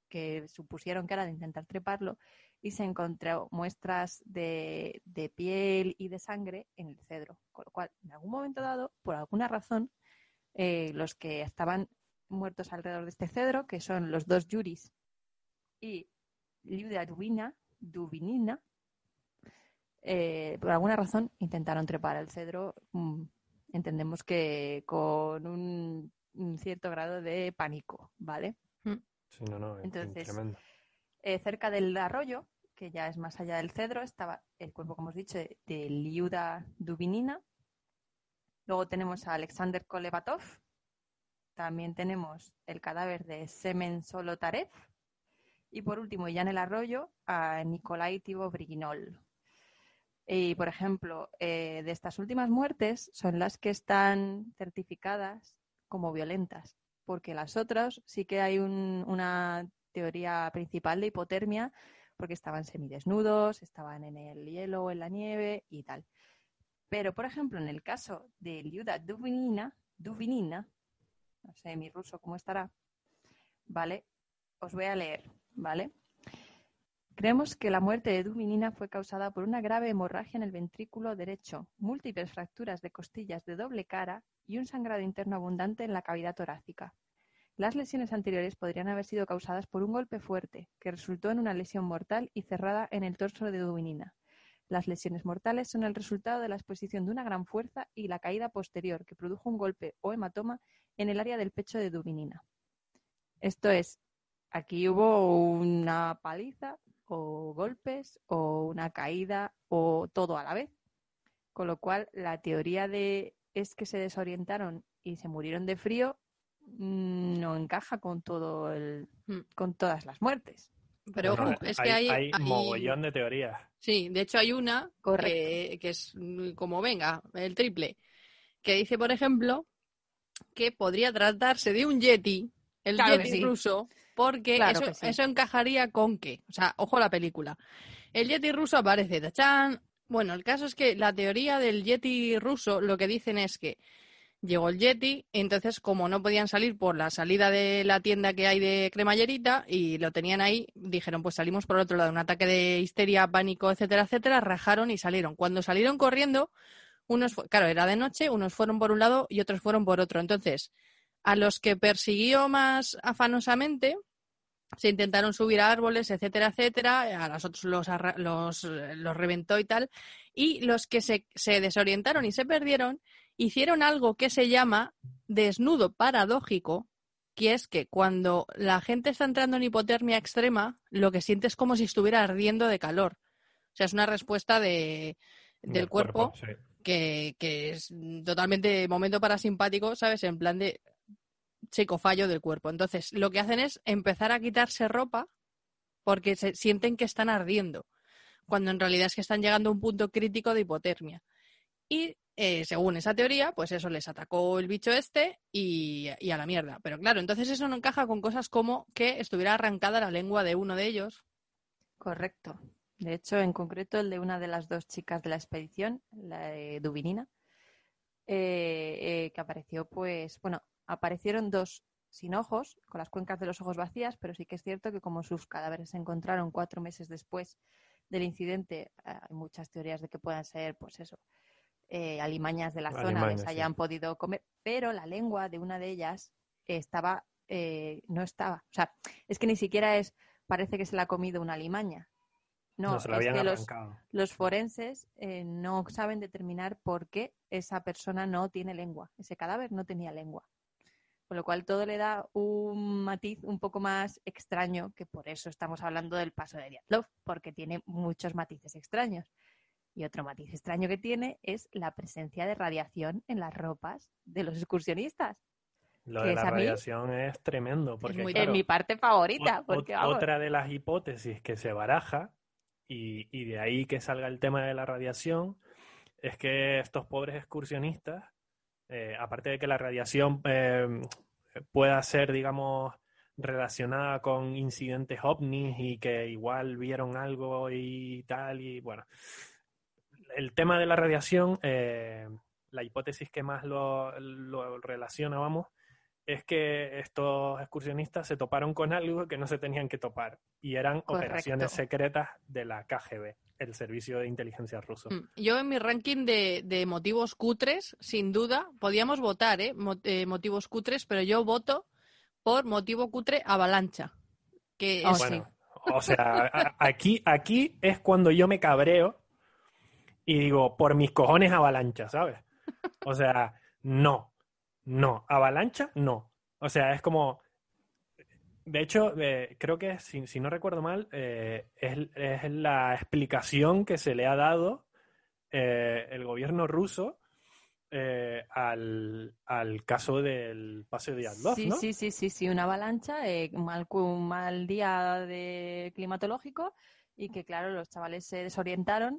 F: que supusieron que era de intentar treparlo y se encontró muestras de, de piel y de sangre en el cedro. Con lo cual, en algún momento dado, por alguna razón, eh, los que estaban muertos alrededor de este cedro, que son los dos Yuris y Liuda Dubina, Dubinina, eh, por alguna razón intentaron trepar el cedro, mmm, entendemos que con un, un cierto grado de pánico, ¿vale?
E: Sí, no, no,
F: Entonces,
E: tremendo.
F: Eh, cerca del arroyo, que ya es más allá del cedro, estaba el cuerpo, como os he dicho, de, de Liuda Dubinina. Luego tenemos a Alexander Kolevatov. También tenemos el cadáver de Semen Solotarev. Y por último, ya en el arroyo, a Nikolai Tivo-Briginol. Y, por ejemplo, eh, de estas últimas muertes son las que están certificadas como violentas, porque las otras sí que hay un, una teoría principal de hipotermia, porque estaban semidesnudos, estaban en el hielo o en la nieve y tal. Pero, por ejemplo, en el caso de Liuda Dubinina, Dubinina, no sé mi ruso cómo estará, ¿vale? Os voy a leer, ¿vale? Creemos que la muerte de Dubinina fue causada por una grave hemorragia en el ventrículo derecho, múltiples fracturas de costillas de doble cara y un sangrado interno abundante en la cavidad torácica. Las lesiones anteriores podrían haber sido causadas por un golpe fuerte, que resultó en una lesión mortal y cerrada en el torso de Dubinina. Las lesiones mortales son el resultado de la exposición de una gran fuerza y la caída posterior, que produjo un golpe o hematoma en el área del pecho de Dubinina. Esto es, aquí hubo una paliza, o golpes, o una caída, o todo a la vez. Con lo cual, la teoría de es que se desorientaron y se murieron de frío no encaja con todo el, con todas las muertes.
D: Pero
E: Bueno,
D: ojo, es
E: hay,
D: que hay,
E: hay
D: hay-
E: mogollón de teorías.
D: Sí, de hecho hay una que, que es mm, como venga, el triple, que dice, por ejemplo, que podría tratarse de un Yeti, el
F: Claro que
D: Yeti
F: sí.
D: ruso, porque
F: Claro
D: eso,
F: que sí.
D: eso encajaría con que, o sea, ojo la película. El Yeti ruso aparece, tachán. Bueno, el caso es que la teoría del Yeti ruso lo que dicen es que llegó el Yeti, entonces como no podían salir por la salida de la tienda que hay de cremallerita y lo tenían ahí, dijeron pues salimos por el otro lado, un ataque de histeria, pánico, etcétera, etcétera, rajaron y salieron. Cuando salieron corriendo, unos, fu- claro, era de noche, unos fueron por un lado y otros fueron por otro. Entonces, a los que persiguió más afanosamente, se intentaron subir a árboles, etcétera, etcétera, a los otros los, arra- los, eh, los reventó y tal, y los que se, se desorientaron y se perdieron, hicieron algo que se llama desnudo paradójico, que es que cuando la gente está entrando en hipotermia extrema, lo que siente es como si estuviera ardiendo de calor. O sea, es una respuesta de, del,
E: Del
D: cuerpo,
E: cuerpo, sí.
D: que, que es totalmente momento parasimpático, ¿sabes? En plan de psicofallo del cuerpo. Entonces, lo que hacen es empezar a quitarse ropa porque se sienten que están ardiendo, cuando en realidad es que están llegando a un punto crítico de hipotermia. Y eh, según esa teoría, pues eso les atacó el bicho este y, y a la mierda. Pero claro, entonces eso no encaja con cosas como que estuviera arrancada la lengua de uno de ellos.
F: Correcto. De hecho, en concreto, el de una de las dos chicas de la expedición, la de Dubinina, eh, eh, que apareció, pues, bueno, aparecieron dos sin ojos, con las cuencas de los ojos vacías, pero sí que es cierto que como sus cadáveres se encontraron cuatro meses después del incidente, eh, hay muchas teorías de que puedan ser, pues eso, eh, alimañas de la zona
E: Alimañas,
F: les
E: sí.
F: hayan podido comer, pero la lengua de una de ellas estaba, eh, no estaba, o sea, es que ni siquiera es, parece que se la ha comido una alimaña. No,
E: No, se la
F: es
E: habían
F: que los,
E: arrancado.
F: los forenses eh, no saben determinar por qué esa persona no tiene lengua, ese cadáver no tenía lengua. Con lo cual todo le da un matiz un poco más extraño, que por eso estamos hablando del paso de Dyatlov, porque tiene muchos matices extraños. Y otro matiz extraño que tiene es la presencia de radiación en las ropas de los excursionistas.
E: Lo
F: que
E: de
F: es
E: la
F: a mí-
E: radiación es tremendo, porque
D: muy-
E: claro,
F: Es mi parte favorita,
E: ot-
F: porque
E: ot-
F: vamos,
E: otra de las hipótesis que se baraja, y, y de ahí que salga el tema de la radiación, es que estos pobres excursionistas, eh, aparte de que la radiación eh, pueda ser, digamos, relacionada con incidentes ovnis y que igual vieron algo y tal, y bueno, el tema de la radiación, eh, la hipótesis que más lo, lo relaciona, vamos, es que estos excursionistas se toparon con algo que no se tenían que topar y eran
F: Correcto.
E: operaciones secretas de la K G B, el Servicio de Inteligencia Ruso.
D: Mm, Yo en mi ranking de, de motivos cutres, sin duda, podíamos votar, ¿eh? Mo- eh, motivos cutres, pero yo voto por motivo cutre avalancha. Que
F: Oh,
D: es,
F: sí.
E: Bueno, o sea, a- aquí, aquí es cuando yo me cabreo y digo, por mis cojones avalancha, ¿sabes? O sea, no, no, avalancha, no. O sea, es como, de hecho, eh, creo que, si, si no recuerdo mal, eh, es, es la explicación que se le ha dado eh, el gobierno ruso eh, al, al caso del Paseo de Yadlov,
F: Sí,
E: ¿no?
F: sí, sí, sí, sí, una avalancha, eh, un mal, cu- un mal día de climatológico y que, claro, los chavales se desorientaron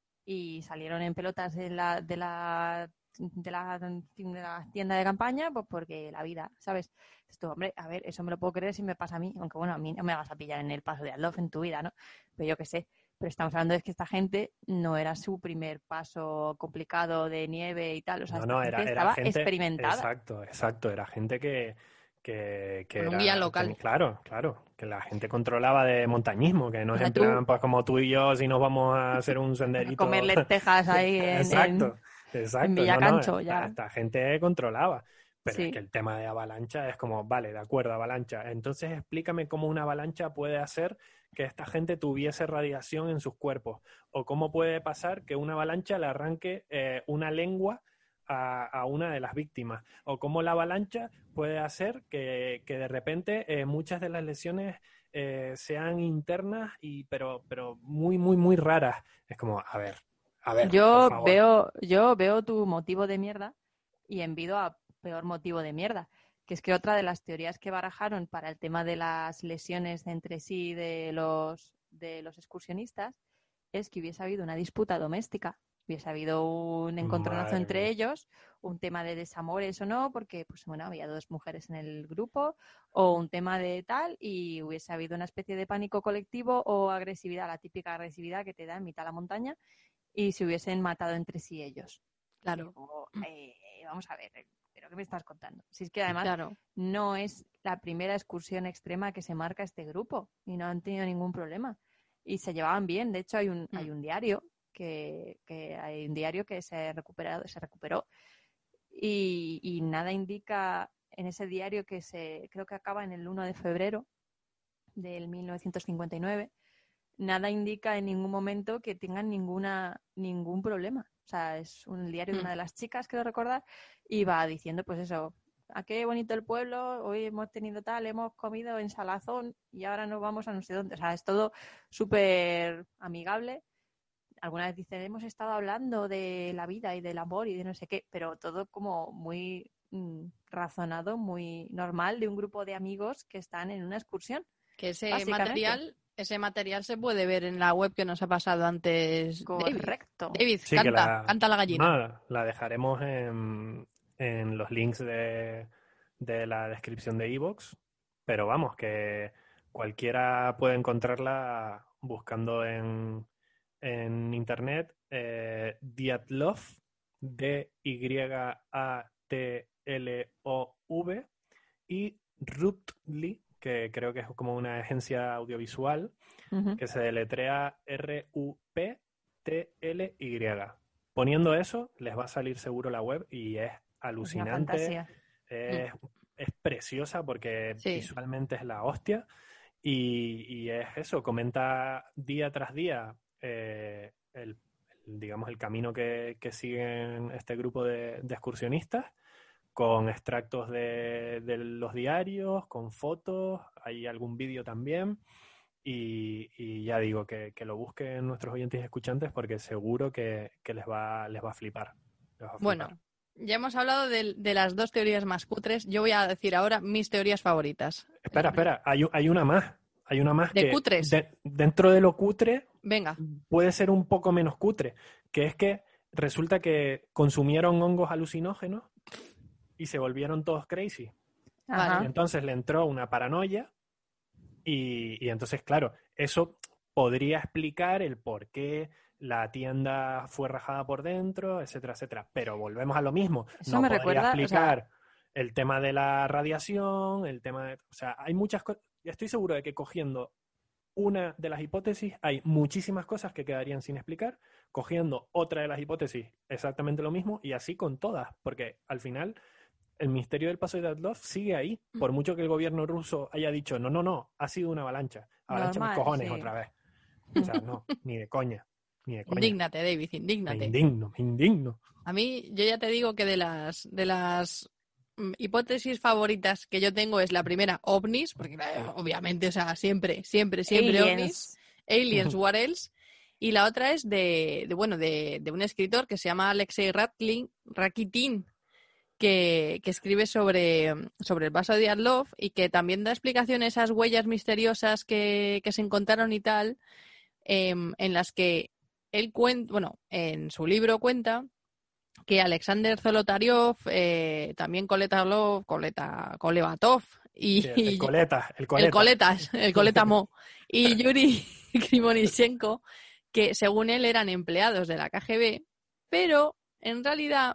F: y salieron en pelotas de la, de la, de la, de la tienda de campaña, pues porque la vida, ¿sabes? Esto, hombre, a ver, eso me lo puedo creer si me pasa a mí, aunque bueno, a mí no me vas a pillar en el paso de Adolf en tu vida, ¿no? Pero yo qué sé. Pero estamos hablando de que esta gente no era su primer paso complicado de nieve y tal, o sea,
E: No,
F: esta
E: no,
F: gente
E: era, era
F: estaba
E: gente.
F: experimentada.
E: Exacto, exacto. Era gente que. que, que
D: Con un
E: era-
D: guía local.
E: ten- claro, claro. Que la gente controlaba de montañismo, que no
F: O
E: es
F: sea,
E: en
F: tú-
E: plan, pues como tú y yo, si nos vamos a hacer un senderito.
F: Comer lentejas ahí en, en,
E: Exacto, exacto.
F: en
E: No,
F: Villacancho,
E: no,
F: ya.
E: esta, esta gente controlaba. Pero es
F: Sí.
E: que el tema de avalancha es como, vale, de acuerdo, avalancha. Entonces explícame cómo una avalancha puede hacer que esta gente tuviese radiación en sus cuerpos. O cómo puede pasar que una avalancha le arranque eh, una lengua a, a una de las víctimas. O cómo la avalancha puede hacer que, que de repente eh, muchas de las lesiones eh, sean internas, y pero, pero muy, muy, muy raras. Es como, a ver, a ver, por
F: Yo
E: favor.
F: veo, yo veo tu motivo de mierda y envido a peor motivo de mierda, que es que otra de las teorías que barajaron para el tema de las lesiones entre sí de los, de los excursionistas es que hubiese habido una disputa doméstica, hubiese habido un encontronazo
E: Madre
F: entre
E: mía.
F: ellos, un tema de desamores o no, porque pues bueno, había dos mujeres en el grupo, o un tema de tal, y hubiese habido una especie de pánico colectivo o agresividad, la típica agresividad que te da en mitad de la montaña, y se hubiesen matado entre sí ellos.
D: claro,
F: Como, eh, vamos a ver, ¿pero qué me estás contando? Si es que además
D: claro.
F: no es la primera excursión extrema que se marca este grupo y no han tenido ningún problema. Y se llevaban bien. De hecho, hay un,
D: Mm.
F: hay un diario que, que hay un diario que se recuperado, se recuperó y, y nada indica en ese diario que se creo que acaba en el uno de febrero del mil novecientos cincuenta y nueve. Nada indica en ningún momento que tengan ninguna ningún problema. O sea, es un diario de
D: Mm.
F: una de las chicas, creo recordar, y va diciendo, pues eso, a qué bonito el pueblo, hoy hemos tenido tal, hemos comido ensalazón y ahora nos vamos a no sé dónde. O sea, es todo súper amigable. Alguna vez dicen, hemos estado hablando de la vida y del amor y de no sé qué, pero todo como muy mm, razonado, muy normal de un grupo de amigos que están en una excursión.
D: Que ese
F: Básicamente.
D: material, ese material se puede ver en la web que nos ha pasado antes David.
F: Correcto.
D: David,
E: Sí,
D: canta,
E: que la,
D: canta la gallina.
E: no, la dejaremos en, en los links de, de la descripción de iVoox, pero vamos, que cualquiera puede encontrarla buscando en, en internet eh, Dyatlov, D Y A T L O V, y Rutli, que creo que es como una agencia audiovisual,
F: Ujú.
E: que se deletrea R U P T L Y. Poniendo eso, les va a salir seguro la web y es
F: Es una
E: alucinante,
F: fantasía.
E: es, es preciosa porque
D: Sí.
E: visualmente es la hostia, y, y es eso, comenta día tras día eh, el, el, digamos, el camino que, que siguen este grupo de, de excursionistas, con extractos de, de los diarios, con fotos, hay algún vídeo también. Y, y ya digo, que, que lo busquen nuestros oyentes y escuchantes porque seguro que, que les va, les va a flipar. Les va a flipar.
D: Bueno, ya hemos hablado de, de las dos teorías más cutres. Yo voy a decir ahora mis teorías favoritas.
E: Espera, espera, hay, hay una más. Hay una más
D: ¿De
E: que
D: cutres?
E: de- dentro de lo cutre
D: Venga,
E: puede ser un poco menos cutre, que es que resulta que consumieron hongos alucinógenos y se volvieron todos crazy.
F: Ajá.
E: Y entonces le entró una paranoia y, y entonces, claro, eso podría explicar el por qué la tienda fue rajada por dentro, etcétera, etcétera. Pero volvemos a lo mismo.
F: Eso
E: no
F: me
E: podría
F: recuerda, o sea,
E: explicar el tema de la radiación, el tema de... O sea, hay muchas cosas... Estoy seguro de que cogiendo una de las hipótesis hay muchísimas cosas que quedarían sin explicar, cogiendo otra de las hipótesis exactamente lo mismo y así con todas, porque al final el misterio del paso de Dyatlov sigue ahí, por mucho que el gobierno ruso haya dicho no, no, no, ha sido una avalancha, avalancha
F: Normal,
E: mis cojones
F: sí.
E: otra vez. O sea, no, ni de coña, ni de coña.
D: Indígnate, David,
E: Me
D: indígnate.
E: indigno, me indigno.
D: A mí, yo ya te digo que de las de las mm, hipótesis favoritas que yo tengo es la primera, ovnis, porque eh, obviamente, o sea, siempre, siempre, siempre ovnis. Aliens, what else? Y la otra es de, de bueno, de, de un escritor que se llama Alexei Ratlin, Rakitin, que, que escribe sobre, sobre el vaso de Dyatlov y que también da explicación a esas huellas misteriosas que, que se encontraron y tal, eh, en las que él cuenta, bueno, en su libro cuenta que Alexander Zolotaryov, eh, también Koletalov, Koleta, Kolevatov y,
E: Sí, el coleta, el coleta.
D: el Coletas, el Coletamo y Yuri Krimonichenko, que según él eran empleados de la K G B, pero en realidad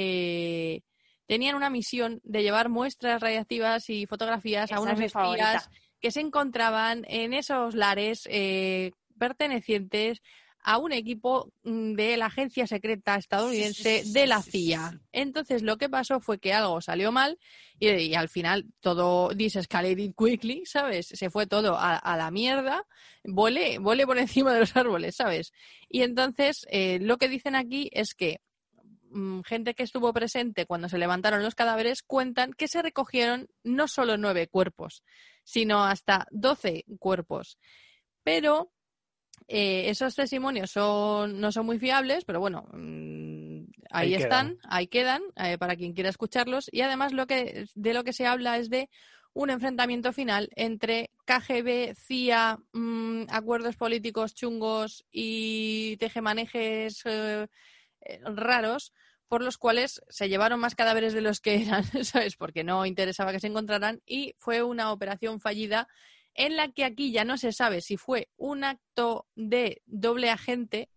D: eh, tenían una misión de llevar muestras radiactivas y fotografías
F: Esa
D: a
F: es
D: unos
F: mi
D: espías
F: favorita.
D: que se encontraban en esos lares eh, pertenecientes a un equipo mm, de la agencia secreta estadounidense de la C I A. Entonces lo que pasó fue que algo salió mal y, y al final todo desescalated quickly, ¿sabes? Se fue todo a, a la mierda, vuele, vuele por encima de los árboles, ¿sabes? Y entonces eh, lo que dicen aquí es que mm, gente que estuvo presente cuando se levantaron los cadáveres cuentan que se recogieron no solo nueve cuerpos, sino hasta doce cuerpos. Pero Eh, esos testimonios son, no son muy fiables, pero bueno, mmm, ahí,
E: Ahí
D: están,
E: quedan.
D: ahí quedan, eh, para quien quiera escucharlos. Y además lo que, de lo que se habla es de un enfrentamiento final entre K G B, C I A, mmm, acuerdos políticos chungos y tejemanejes eh, eh, raros, por los cuales se llevaron más cadáveres de los que eran, ¿sabes? Porque no interesaba que se encontraran y fue una operación fallida en la que aquí ya no se sabe si fue un acto de doble agente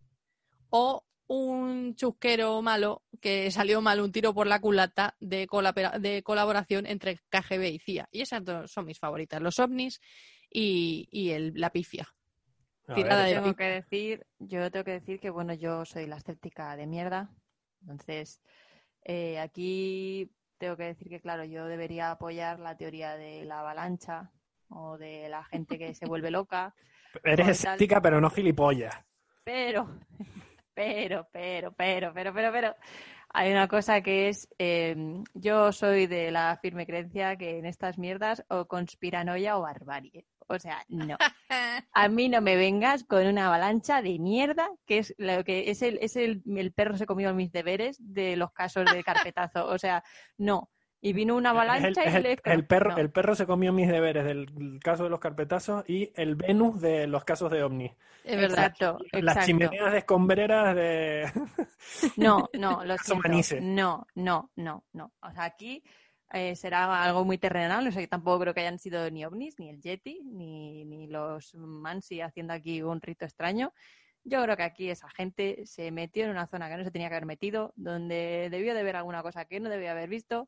D: o un chusquero malo que salió mal, un tiro por la culata de, colabora- de colaboración entre K G B y C I A. Y esas dos son mis favoritas, los ovnis y, y el, la pifia.
E: A
D: Tirada
E: ver,
D: de
F: Tengo
D: pifia.
F: que decir, yo tengo que decir que bueno, yo soy la escéptica de mierda. Entonces, eh, aquí tengo que decir que claro, yo debería apoyar la teoría de la avalancha o de la gente que se vuelve loca.
E: eres
F: o tal.
E: escéptica, pero no gilipollas.
F: Pero, pero, pero, pero, pero, pero, pero, hay una cosa que es, eh, yo soy de la firme creencia que en estas mierdas o conspiranoia o barbarie. O sea, no. A mí no me vengas con una avalancha de mierda, que es lo que es el, es el, el perro se comió mis deberes de los casos de carpetazo. O sea, no. Y vino una
E: Es el,
F: avalancha
E: es
F: y
E: el-
F: le...
E: el perro,
F: no.
E: el perro se comió mis deberes del caso de los carpetazos y el Venus de los casos de ovnis.
D: Es verdad.
F: Exacto,
E: Las
F: exacto.
E: chimeneas de escombreras de...
F: No, no, lo
E: Caso
F: siento.
E: Manises.
F: No, no, no, no. O sea, aquí eh, será algo muy terrenal. O sea, que tampoco creo que hayan sido ni ovnis, ni el Yeti, ni, ni los Mansi haciendo aquí un rito extraño. Yo creo que aquí esa gente se metió en una zona que no se tenía que haber metido, donde debió de ver alguna cosa que no debía haber visto.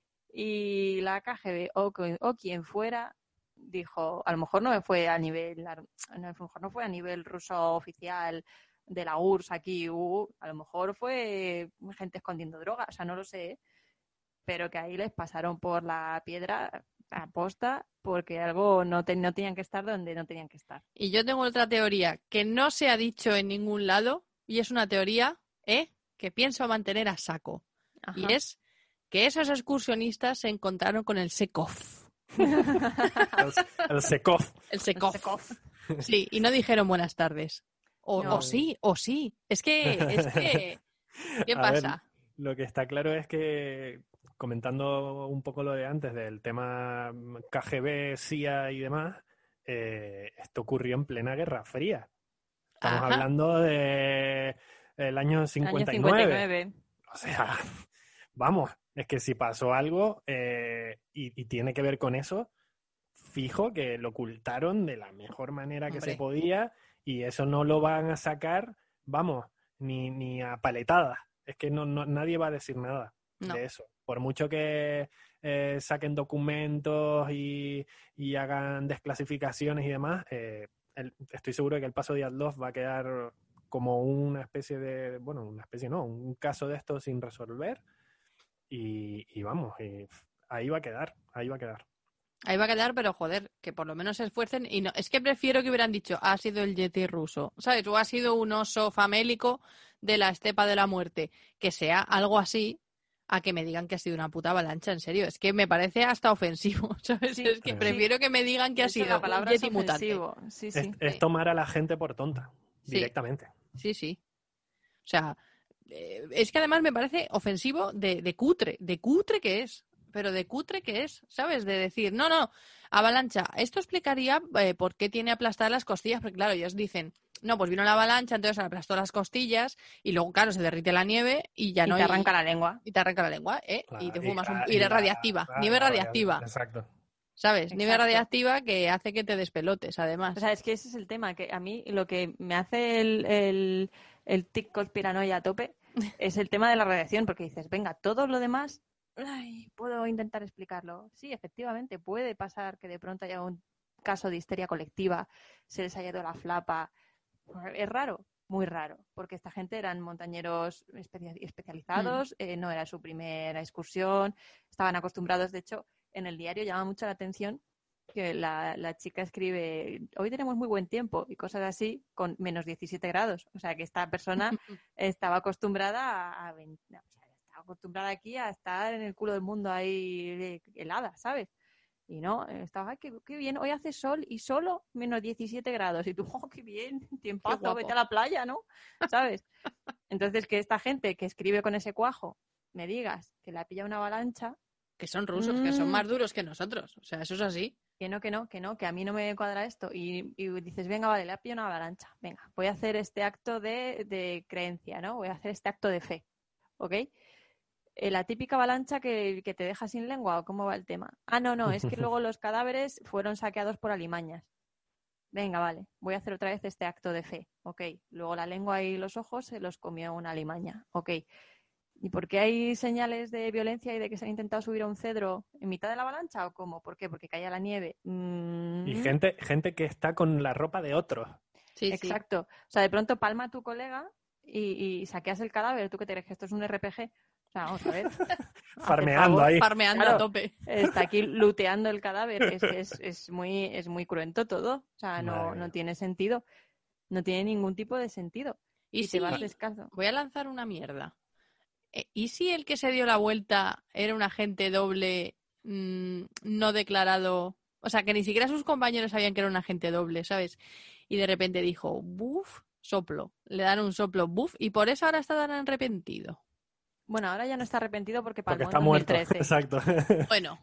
F: Y la K G B o, o quien fuera dijo, a lo mejor no fue a nivel, a lo mejor no fue a nivel ruso oficial de la U R S S aquí, uh, a lo mejor fue gente escondiendo drogas, o sea, no lo sé, pero que ahí les pasaron por la piedra a posta porque algo no, te, no tenían que estar donde no tenían que estar.
D: Y yo tengo otra teoría que no se ha dicho en ningún lado y es una teoría ¿eh? que pienso mantener a saco.
F: Ajá.
D: Y es que esos excursionistas se encontraron con el Sekov.
E: El, el Sekov.
D: El Sekov.
F: Sekov.
D: Sí, y no dijeron buenas tardes. O,
F: No.
D: o sí, o sí. Es que, es que, ¿qué
E: A ver,
D: pasa?
E: lo que está claro es que, comentando un poco lo de antes del tema K G B, C I A y demás, eh, esto ocurrió en plena Guerra Fría. Estamos
D: Ajá.
E: hablando de el año cincuenta y nueve.
F: Año cincuenta y nueve.
E: O sea, vamos, es que si pasó algo eh, y, y tiene que ver con eso, fijo que lo ocultaron de la mejor manera que
D: Hombre.
E: se podía y eso no lo van a sacar, vamos, ni, ni a paletadas. Es que no, no, nadie va a decir nada
D: No.
E: de eso. por mucho que eh, saquen documentos y, y hagan desclasificaciones y demás, eh, el, estoy seguro de que el paso Díaz-López va a quedar como una especie de, bueno, una especie no, un caso de esto sin resolver y, y vamos, y ahí va a quedar, ahí va a quedar.
D: Ahí va a quedar, pero joder, que por lo menos se esfuercen. Y no, es que prefiero que hubieran dicho, ha sido el yeti ruso, ¿sabes? O ha sido un oso famélico de la estepa de la muerte. Que sea algo así, a que me digan que ha sido una puta avalancha, en serio. Es que me parece hasta ofensivo, ¿sabes?
F: Sí,
D: es que
F: sí.
D: prefiero que me digan que
F: De
D: ha
F: hecho,
D: sido
F: la palabra
D: un
F: es
D: yeti mutante.
F: ofensivo. Sí, sí.
E: Es, es tomar a la gente por tonta,
D: Sí.
E: directamente.
D: Sí, sí. O sea, eh, es que además me parece ofensivo de, de cutre, de cutre que es. Pero de cutre que es, ¿sabes? De decir, no, no, avalancha. Esto explicaría eh, por qué tiene aplastadas las costillas, porque claro, ellos dicen, no, pues vino la avalancha, entonces aplastó las costillas y luego, claro, se derrite la nieve y ya
F: y
D: no
F: te
D: hay...
F: arranca la lengua.
D: Y te arranca la lengua, ¿eh?
E: Claro,
D: y te
E: y
D: fumas un...
E: la-
D: Y
E: y
D: eres
E: la-
D: radiactiva,
E: la-
D: nieve
E: la
D: radiactiva,
E: Exacto.
D: ¿sabes? Nieve
F: Exacto.
D: radiactiva que hace que te despelotes, además.
F: O sea, es que ese es el tema, que a mí lo que me hace el, el, el tic conspiranoia a tope es el tema de la radiación, porque dices, venga, todo lo demás, ay, puedo intentar explicarlo. Sí, efectivamente, puede pasar que de pronto haya un caso de histeria colectiva, se les haya ido la flapa. Es raro, muy raro, porque esta gente eran montañeros especia- especializados, eh, no era su primera excursión, estaban acostumbrados, de hecho, en el diario llama mucho la atención que la, la chica escribe, hoy tenemos muy buen tiempo y cosas así, con menos diecisiete grados. O sea, que esta persona estaba acostumbrada a, a ven- o sea, estaba acostumbrada aquí a estar en el culo del mundo ahí eh, helada, ¿sabes? Y no, estaba, "Ay, qué, qué bien, hoy hace sol y solo menos diecisiete grados". Y tú, oh, qué bien, tiempazo,
D: guapo.
F: vete a la playa, ¿no? ¿Sabes? Entonces, que esta gente que escribe con ese cuajo me digas que la pilla una avalancha,
D: Que son rusos, que son
F: Mm.
D: más duros que nosotros. O sea, eso es así.
F: que no, que no, que no, que a mí no me cuadra esto. Y, y dices, venga, vale, le ha pillado una avalancha. Venga, voy a hacer este acto de, de creencia, ¿no? Voy a hacer este acto de fe, ¿ok? Eh, la típica avalancha que, que te deja sin lengua, ¿o cómo va el tema? Ah, no, no, es que luego los cadáveres fueron saqueados por alimañas. Venga, vale, voy a hacer otra vez este acto de fe, ¿ok? Luego la lengua y los ojos se los comió una alimaña, ¿ok? ¿Y por qué hay señales de violencia y de que se han intentado subir a un cedro en mitad de la avalancha o cómo? ¿Por qué? Porque caía la nieve. Mm,
E: Y gente, gente que está con la ropa de otros.
D: Sí,
F: exacto. O sea, de pronto palma a tu colega y, y saqueas el cadáver. ¿Tú qué te crees? ¿Que esto es un R P G? O sea, vamos a ver.
E: Farmeando
F: favor.
E: ahí.
D: sí. Farmeando
F: Claro.
D: a tope.
F: Está aquí luteando el cadáver. Es que es, es muy, es muy cruento todo. O sea, no,
E: Madre mía.
F: no tiene sentido. No tiene ningún tipo de sentido.
D: Y
F: Y,
D: si
F: te vas descalzo.
D: voy a lanzar una mierda. Eh, ¿Y si el que se dio la vuelta era un agente doble mmm, no declarado? O sea, que ni siquiera sus compañeros sabían que era un agente doble, ¿sabes? Y de repente dijo, buf, soplo. Le dan un soplo, buf, y por eso ahora está tan arrepentido.
F: Bueno, ahora ya no está arrepentido porque
E: Porque
F: palmó
E: está
F: en
E: muerto.
F: dos mil trece.
E: Exacto.
D: Bueno,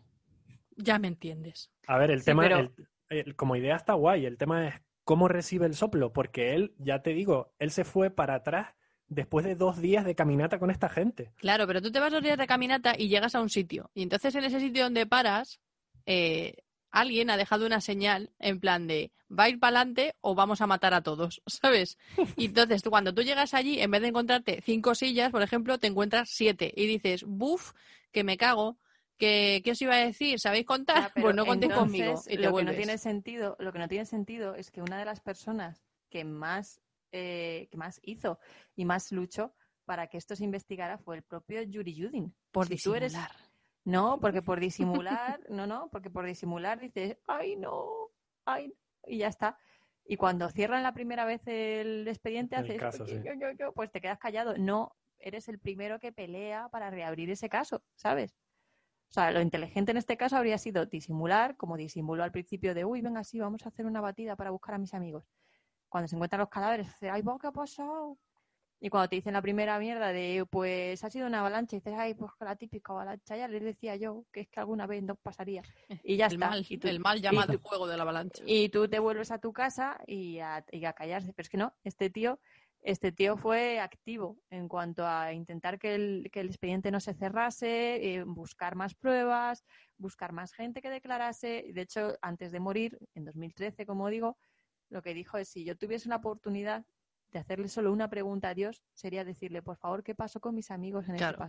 D: ya me entiendes.
E: A ver, el
F: Sí,
E: tema,
F: pero-
E: el- el- como idea está guay. El tema es cómo recibe el soplo. Porque él, ya te digo, él se fue para atrás después de dos días de caminata con esta gente.
D: Claro, pero tú te vas dos días de caminata y llegas a un sitio. Y entonces en ese sitio donde paras, eh, alguien ha dejado una señal en plan de va a ir para adelante o vamos a matar a todos, ¿sabes? Y entonces tú, cuando tú llegas allí, en vez de encontrarte cinco sillas, por ejemplo, te encuentras siete. Y dices, buf, que me cago. ¿Qué, qué os iba a decir? ¿Sabéis contar?
F: Ya, pero
D: Pues no contéis
F: entonces,
D: conmigo. Y te
F: lo que
D: vuelves.
F: no tiene sentido, lo que no tiene sentido es que una de las personas que más, eh, que más hizo y más luchó para que esto se investigara fue el propio Yuri Yudin.
D: Por
F: Si tú eres-
D: disimular.
F: No, porque por disimular, no, no, porque por disimular dices, ay no, ay, y ya está. Y cuando cierran la primera vez el expediente,
E: El
F: haces,
E: caso,
F: "Oye,
E: sí.
F: yo, yo, yo", pues te quedas callado. No, eres el primero que pelea para reabrir ese caso, ¿sabes? O sea, lo inteligente en este caso habría sido disimular, como disimuló al principio de, uy, venga, sí, vamos a hacer una batida para buscar a mis amigos. Cuando se encuentran los cadáveres, dices, ay, ¿qué ha pasado? Y cuando te dicen la primera mierda de, pues ha sido una avalancha, y dices, ay, pues la típica avalancha, ya les decía yo que es que alguna vez no pasaría. Y ya
D: el
F: está.
D: mal,
F: y tú,
D: el mal
F: y
D: llamado
F: tú-
D: juego de la avalancha.
F: y tú te vuelves a tu casa y a, y a callarse. Pero es que no, este tío, este tío fue activo en cuanto a intentar que el, que el expediente no se cerrase, eh, buscar más pruebas, buscar más gente que declarase. De hecho, antes de morir, en dos mil trece, como digo, lo que dijo es, si yo tuviese la oportunidad de hacerle solo una pregunta a Dios, sería decirle, por favor, ¿qué pasó con mis amigos en
D: Claro.
F: ese paso?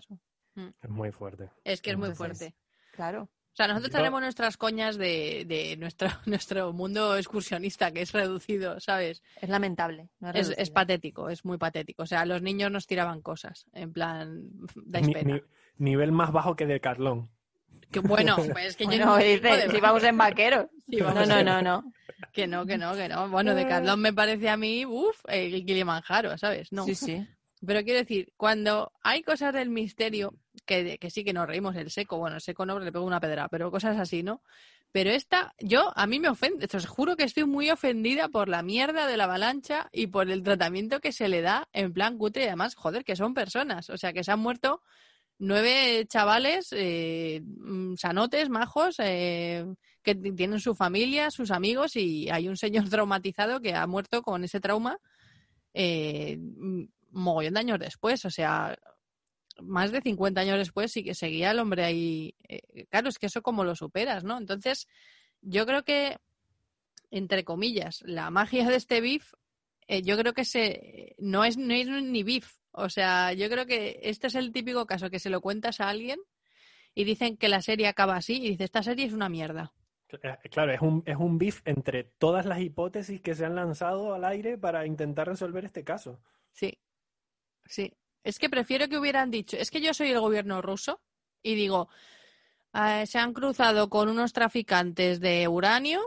E: Es muy fuerte.
D: Es que es muy
F: Entonces,
D: fuerte.
F: Claro.
D: O sea, nosotros
E: Yo-
D: tenemos nuestras coñas de, de nuestro, nuestro mundo excursionista, que es reducido, ¿sabes?
F: Es lamentable. No es,
D: Es, es
F: reducido.
D: patético, es muy patético. O sea, los niños nos tiraban cosas, en plan, dais
E: Ni-
D: pena.
E: ni- nivel más bajo que de Carlón.
D: Que bueno, pues es que yo
F: Bueno,
D: no
F: dice,
D: digo de
F: si vamos en vaqueros.
D: Sí,
F: no,
D: vamos
F: no,
D: en-
F: no, no.
D: Que no, que no, que no. Bueno, de Carlón me parece a mí, uff, el Kilimanjaro, ¿sabes? No.
F: Sí, sí.
D: Pero quiero decir, cuando hay cosas del misterio, que, que sí que nos reímos, el seco, bueno, el seco no, le pego una pedra, pero cosas así, ¿no? Pero esta, yo, a mí me ofende, os juro que estoy muy ofendida por la mierda de la avalancha y por el tratamiento que se le da en plan cutre y además, joder, que son personas, o sea, que se han muerto nueve chavales eh, mm, sanotes, majos, eh, que t- tienen su familia, sus amigos y hay un señor traumatizado que ha muerto con ese trauma eh, mm, mogollón de años después, o sea, más de cincuenta años después sí que seguía el hombre ahí. Eh, claro, es que eso como lo superas, ¿no? Entonces, yo creo que, entre comillas, la magia de este beef, eh, yo creo que se no es, no es ni beef. O sea, yo creo que este es el típico caso que se lo cuentas a alguien y dicen que la serie acaba así y dice, esta serie es una mierda.
E: Eh, Claro, es un, es un beef entre todas las hipótesis que se han lanzado al aire para intentar resolver este caso.
D: Sí, sí. Es que prefiero que hubieran dicho, es que yo soy el gobierno ruso y digo, eh, se han cruzado con unos traficantes de uranio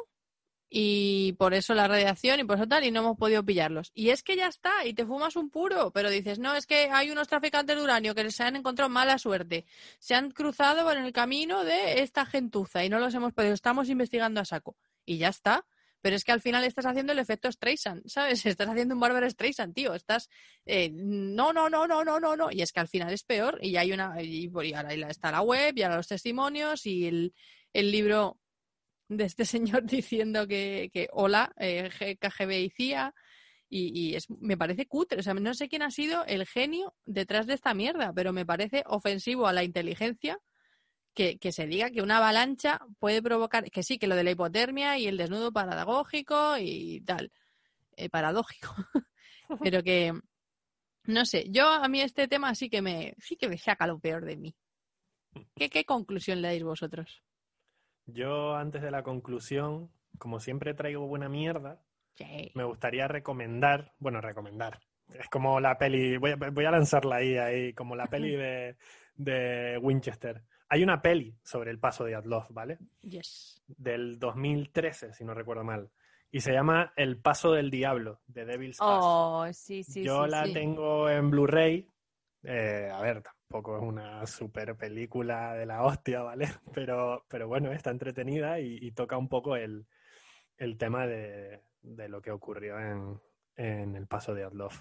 D: y por eso la radiación y por eso tal y no hemos podido pillarlos. Y es que ya está, y te fumas un puro, pero dices, no, es que hay unos traficantes de uranio que se han encontrado mala suerte. Se han cruzado en el camino de esta gentuza y no los hemos podido, estamos investigando a saco. Y ya está. Pero es que al final estás haciendo el efecto Streisand, ¿sabes? Estás haciendo un Barbara Streisand, tío. Estás, eh, no, no, no, no, no, no, no. Y es que al final es peor. Y ya hay una, y, y ahora está la web, y ahora los testimonios, y el, el libro de este señor diciendo que, que hola, eh, K G B y C I A. Y, y es, me parece cutre. O sea, no sé quién ha sido el genio detrás de esta mierda, pero me parece ofensivo a la inteligencia. Que, que se diga que una avalancha puede provocar, que sí, que lo de la hipotermia y el desnudo paradójico y tal, eh, paradójico, pero que, no sé, yo a mí este tema sí que me, sí que me saca lo peor de mí. ¿Qué, qué conclusión le dais vosotros?
E: Yo, antes de la conclusión, como siempre traigo buena mierda,
D: Sí.
E: me gustaría recomendar, bueno, recomendar, es como la peli, voy a, voy a lanzarla ahí, ahí, como la peli de, de Winchester. Hay una peli sobre el paso de Dyatlov, ¿vale?
D: Yes.
E: Del dos mil trece, si no recuerdo mal. Y se llama El Paso del Diablo, de Devil's Pass.
F: Oh, sí, sí,
E: Yo
F: sí,
E: la
F: sí.
E: tengo en Blu-ray. Eh, a ver, tampoco es una super película de la hostia, ¿vale? Pero, pero bueno, está entretenida y, y toca un poco el, el tema de, de lo que ocurrió en, en el paso de Dyatlov.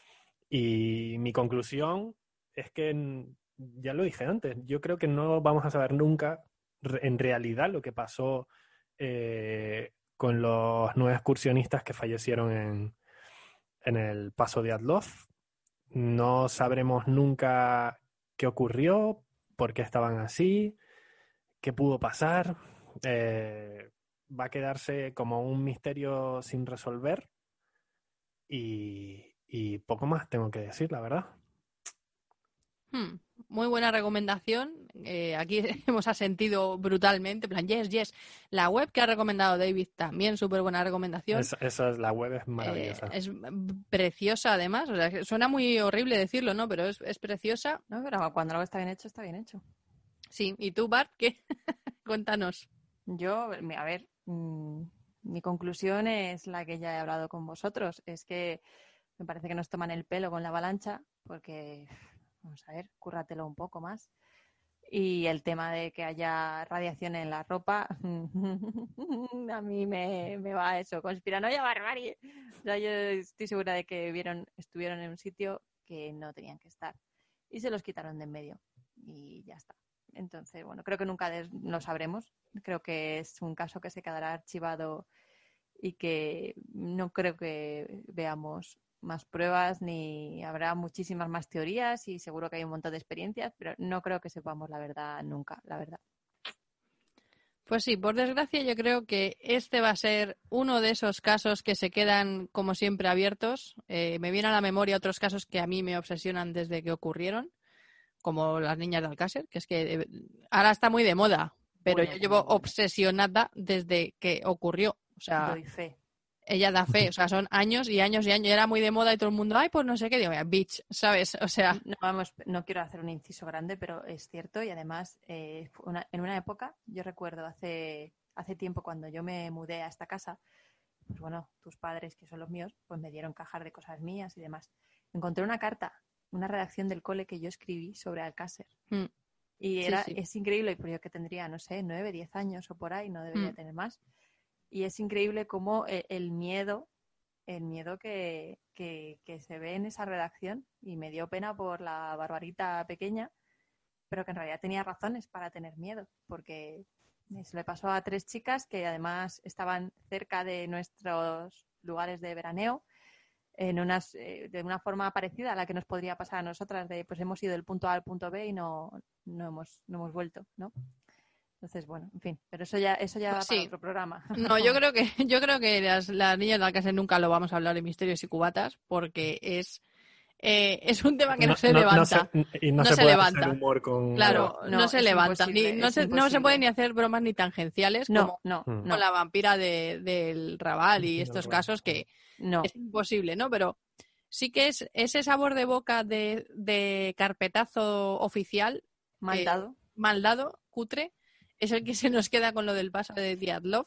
E: Y mi conclusión es que, en- ya lo dije antes, yo creo que no vamos a saber nunca re- en realidad lo que pasó eh, con los nueve excursionistas que fallecieron en, en el paso de Dyatlov. No sabremos nunca qué ocurrió, por qué estaban así, qué pudo pasar. Eh, va a quedarse como un misterio sin resolver y, y poco más tengo que decir, la verdad.
D: Hmm, Muy buena recomendación. Eh, aquí hemos asentido brutalmente. En plan, yes, yes. La web que ha recomendado David también, súper buena recomendación.
E: Esa, esa es, la web es maravillosa.
D: Eh, es preciosa además. O sea, que suena muy horrible decirlo, ¿no? Pero es, es preciosa.
F: No, pero cuando algo está bien hecho, está bien hecho.
D: Sí. ¿Y tú, Bart, qué? Cuéntanos.
F: Yo, me- a ver, mm, mi conclusión es la que ya he hablado con vosotros. Es que me parece que nos toman el pelo con la avalancha porque, vamos a ver, cúrratelo un poco más. Y el tema de que haya radiación en la ropa, a mí me, me va eso, conspiranoia barbarie. O sea, yo estoy segura de que vieron, estuvieron en un sitio que no tenían que estar y se los quitaron de en medio y ya está. Entonces, bueno, creo que nunca des- lo sabremos. Creo que es un caso que se quedará archivado y que no creo que veamos más pruebas ni habrá muchísimas más teorías y seguro que hay un montón de experiencias, pero no creo que sepamos la verdad nunca, la verdad.
D: Pues sí, por desgracia yo creo que este va a ser uno de esos casos que se quedan como siempre abiertos. Eh, me vienen a la memoria otros casos que a mí me obsesionan desde que ocurrieron, como las niñas de Alcácer, que es que eh, ahora está muy de moda, pero
F: Muy
D: yo
F: de
D: llevo
F: moda.
D: obsesionada desde que ocurrió. O sea,
F: Doy fe.
D: ella da fe, o sea, son años y años y años, era muy de moda y todo el mundo, ay, pues no sé qué, digo, mira, bitch, ¿sabes? O sea,
F: No, vamos, no quiero hacer un inciso grande, pero es cierto y además eh, fue una- en una época, yo recuerdo hace, hace tiempo cuando yo me mudé a esta casa, pues bueno, tus padres, que son los míos, pues me dieron cajas de cosas mías y demás. Encontré una carta, una redacción del cole que yo escribí sobre Alcácer.
D: mm,
F: Y
D: Sí,
F: era,
D: sí.
F: es increíble, pero yo que tendría, no sé, nueve, diez años o por ahí, no debería
D: Mm.
F: tener más. Y es increíble cómo el, el miedo, el miedo que, que, que se ve en esa redacción, y me dio pena por la barbarita pequeña, pero que en realidad tenía razones para tener miedo, porque se le pasó a tres chicas que además estaban cerca de nuestros lugares de veraneo, en unas, eh, de una forma parecida a la que nos podría pasar a nosotras, de pues hemos ido del punto A al punto B y no, no, hemos, no hemos vuelto, ¿no? Entonces, bueno, en fin, pero eso ya, eso ya
D: Pues
F: va para
D: sí.
F: otro programa.
D: No, yo creo que, yo creo que las, las niñas de Alcácer nunca lo vamos a hablar de misterios y cubatas, porque es, eh, es un tema que no, se levanta.
E: se- y no,
D: No
E: se,
D: se
E: puede
D: levanta.
E: hacer humor con...
D: Claro,
F: No,
D: no,
F: no,
D: se
F: es
D: levanta, ni,
F: imposible,
D: no,
F: es
D: se, no se
F: imposible.
D: puede ni hacer bromas ni tangenciales
F: No,
D: como,
F: no,
E: Mm.
D: como
F: no,
D: la vampira de, del Raval y
E: Del
D: estos
E: Raval.
D: casos que
F: no.
D: es imposible, ¿no? Pero sí que es ese sabor de boca de, de carpetazo oficial,
F: Mal
D: eh,
F: dado.
D: mal dado, cutre, es el que se nos queda con lo del paso de Diatlov.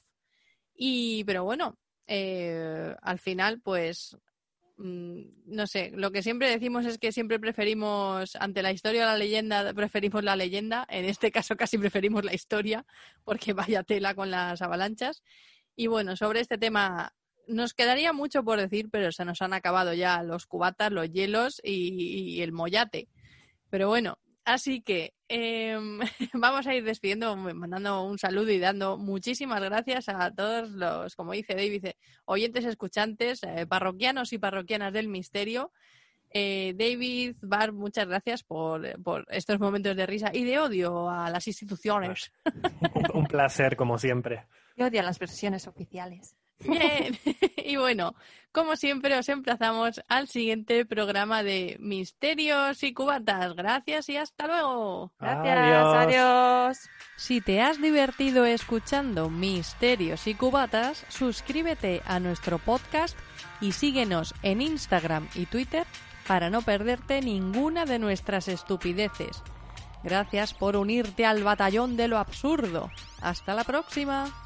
D: Y, pero bueno, eh, al final, pues, mm, no sé, lo que siempre decimos es que siempre preferimos, ante la historia o la leyenda, preferimos la leyenda. En este caso casi preferimos la historia, porque vaya tela con las avalanchas. Y bueno, sobre este tema nos quedaría mucho por decir, pero se nos han acabado ya los cubatas, los hielos y, y el mollate. Pero bueno, así que eh, vamos a ir despidiendo, mandando un saludo y dando muchísimas gracias a todos los, como dice David, oyentes, escuchantes, eh, parroquianos y parroquianas del misterio. Eh, David, Bar, muchas gracias por, por estos momentos de risa y de odio a las instituciones.
E: Un, un placer, como siempre.
F: Yo odio las versiones oficiales.
D: Bien, y bueno, como siempre os emplazamos al siguiente programa de Misterios y Cubatas. Gracias y hasta luego.
F: Gracias,
E: Adiós.
F: adiós.
D: Si te has divertido escuchando Misterios y Cubatas, suscríbete a nuestro podcast y síguenos en Instagram y Twitter para no perderte ninguna de nuestras estupideces. Gracias por unirte al batallón de lo absurdo. Hasta la próxima.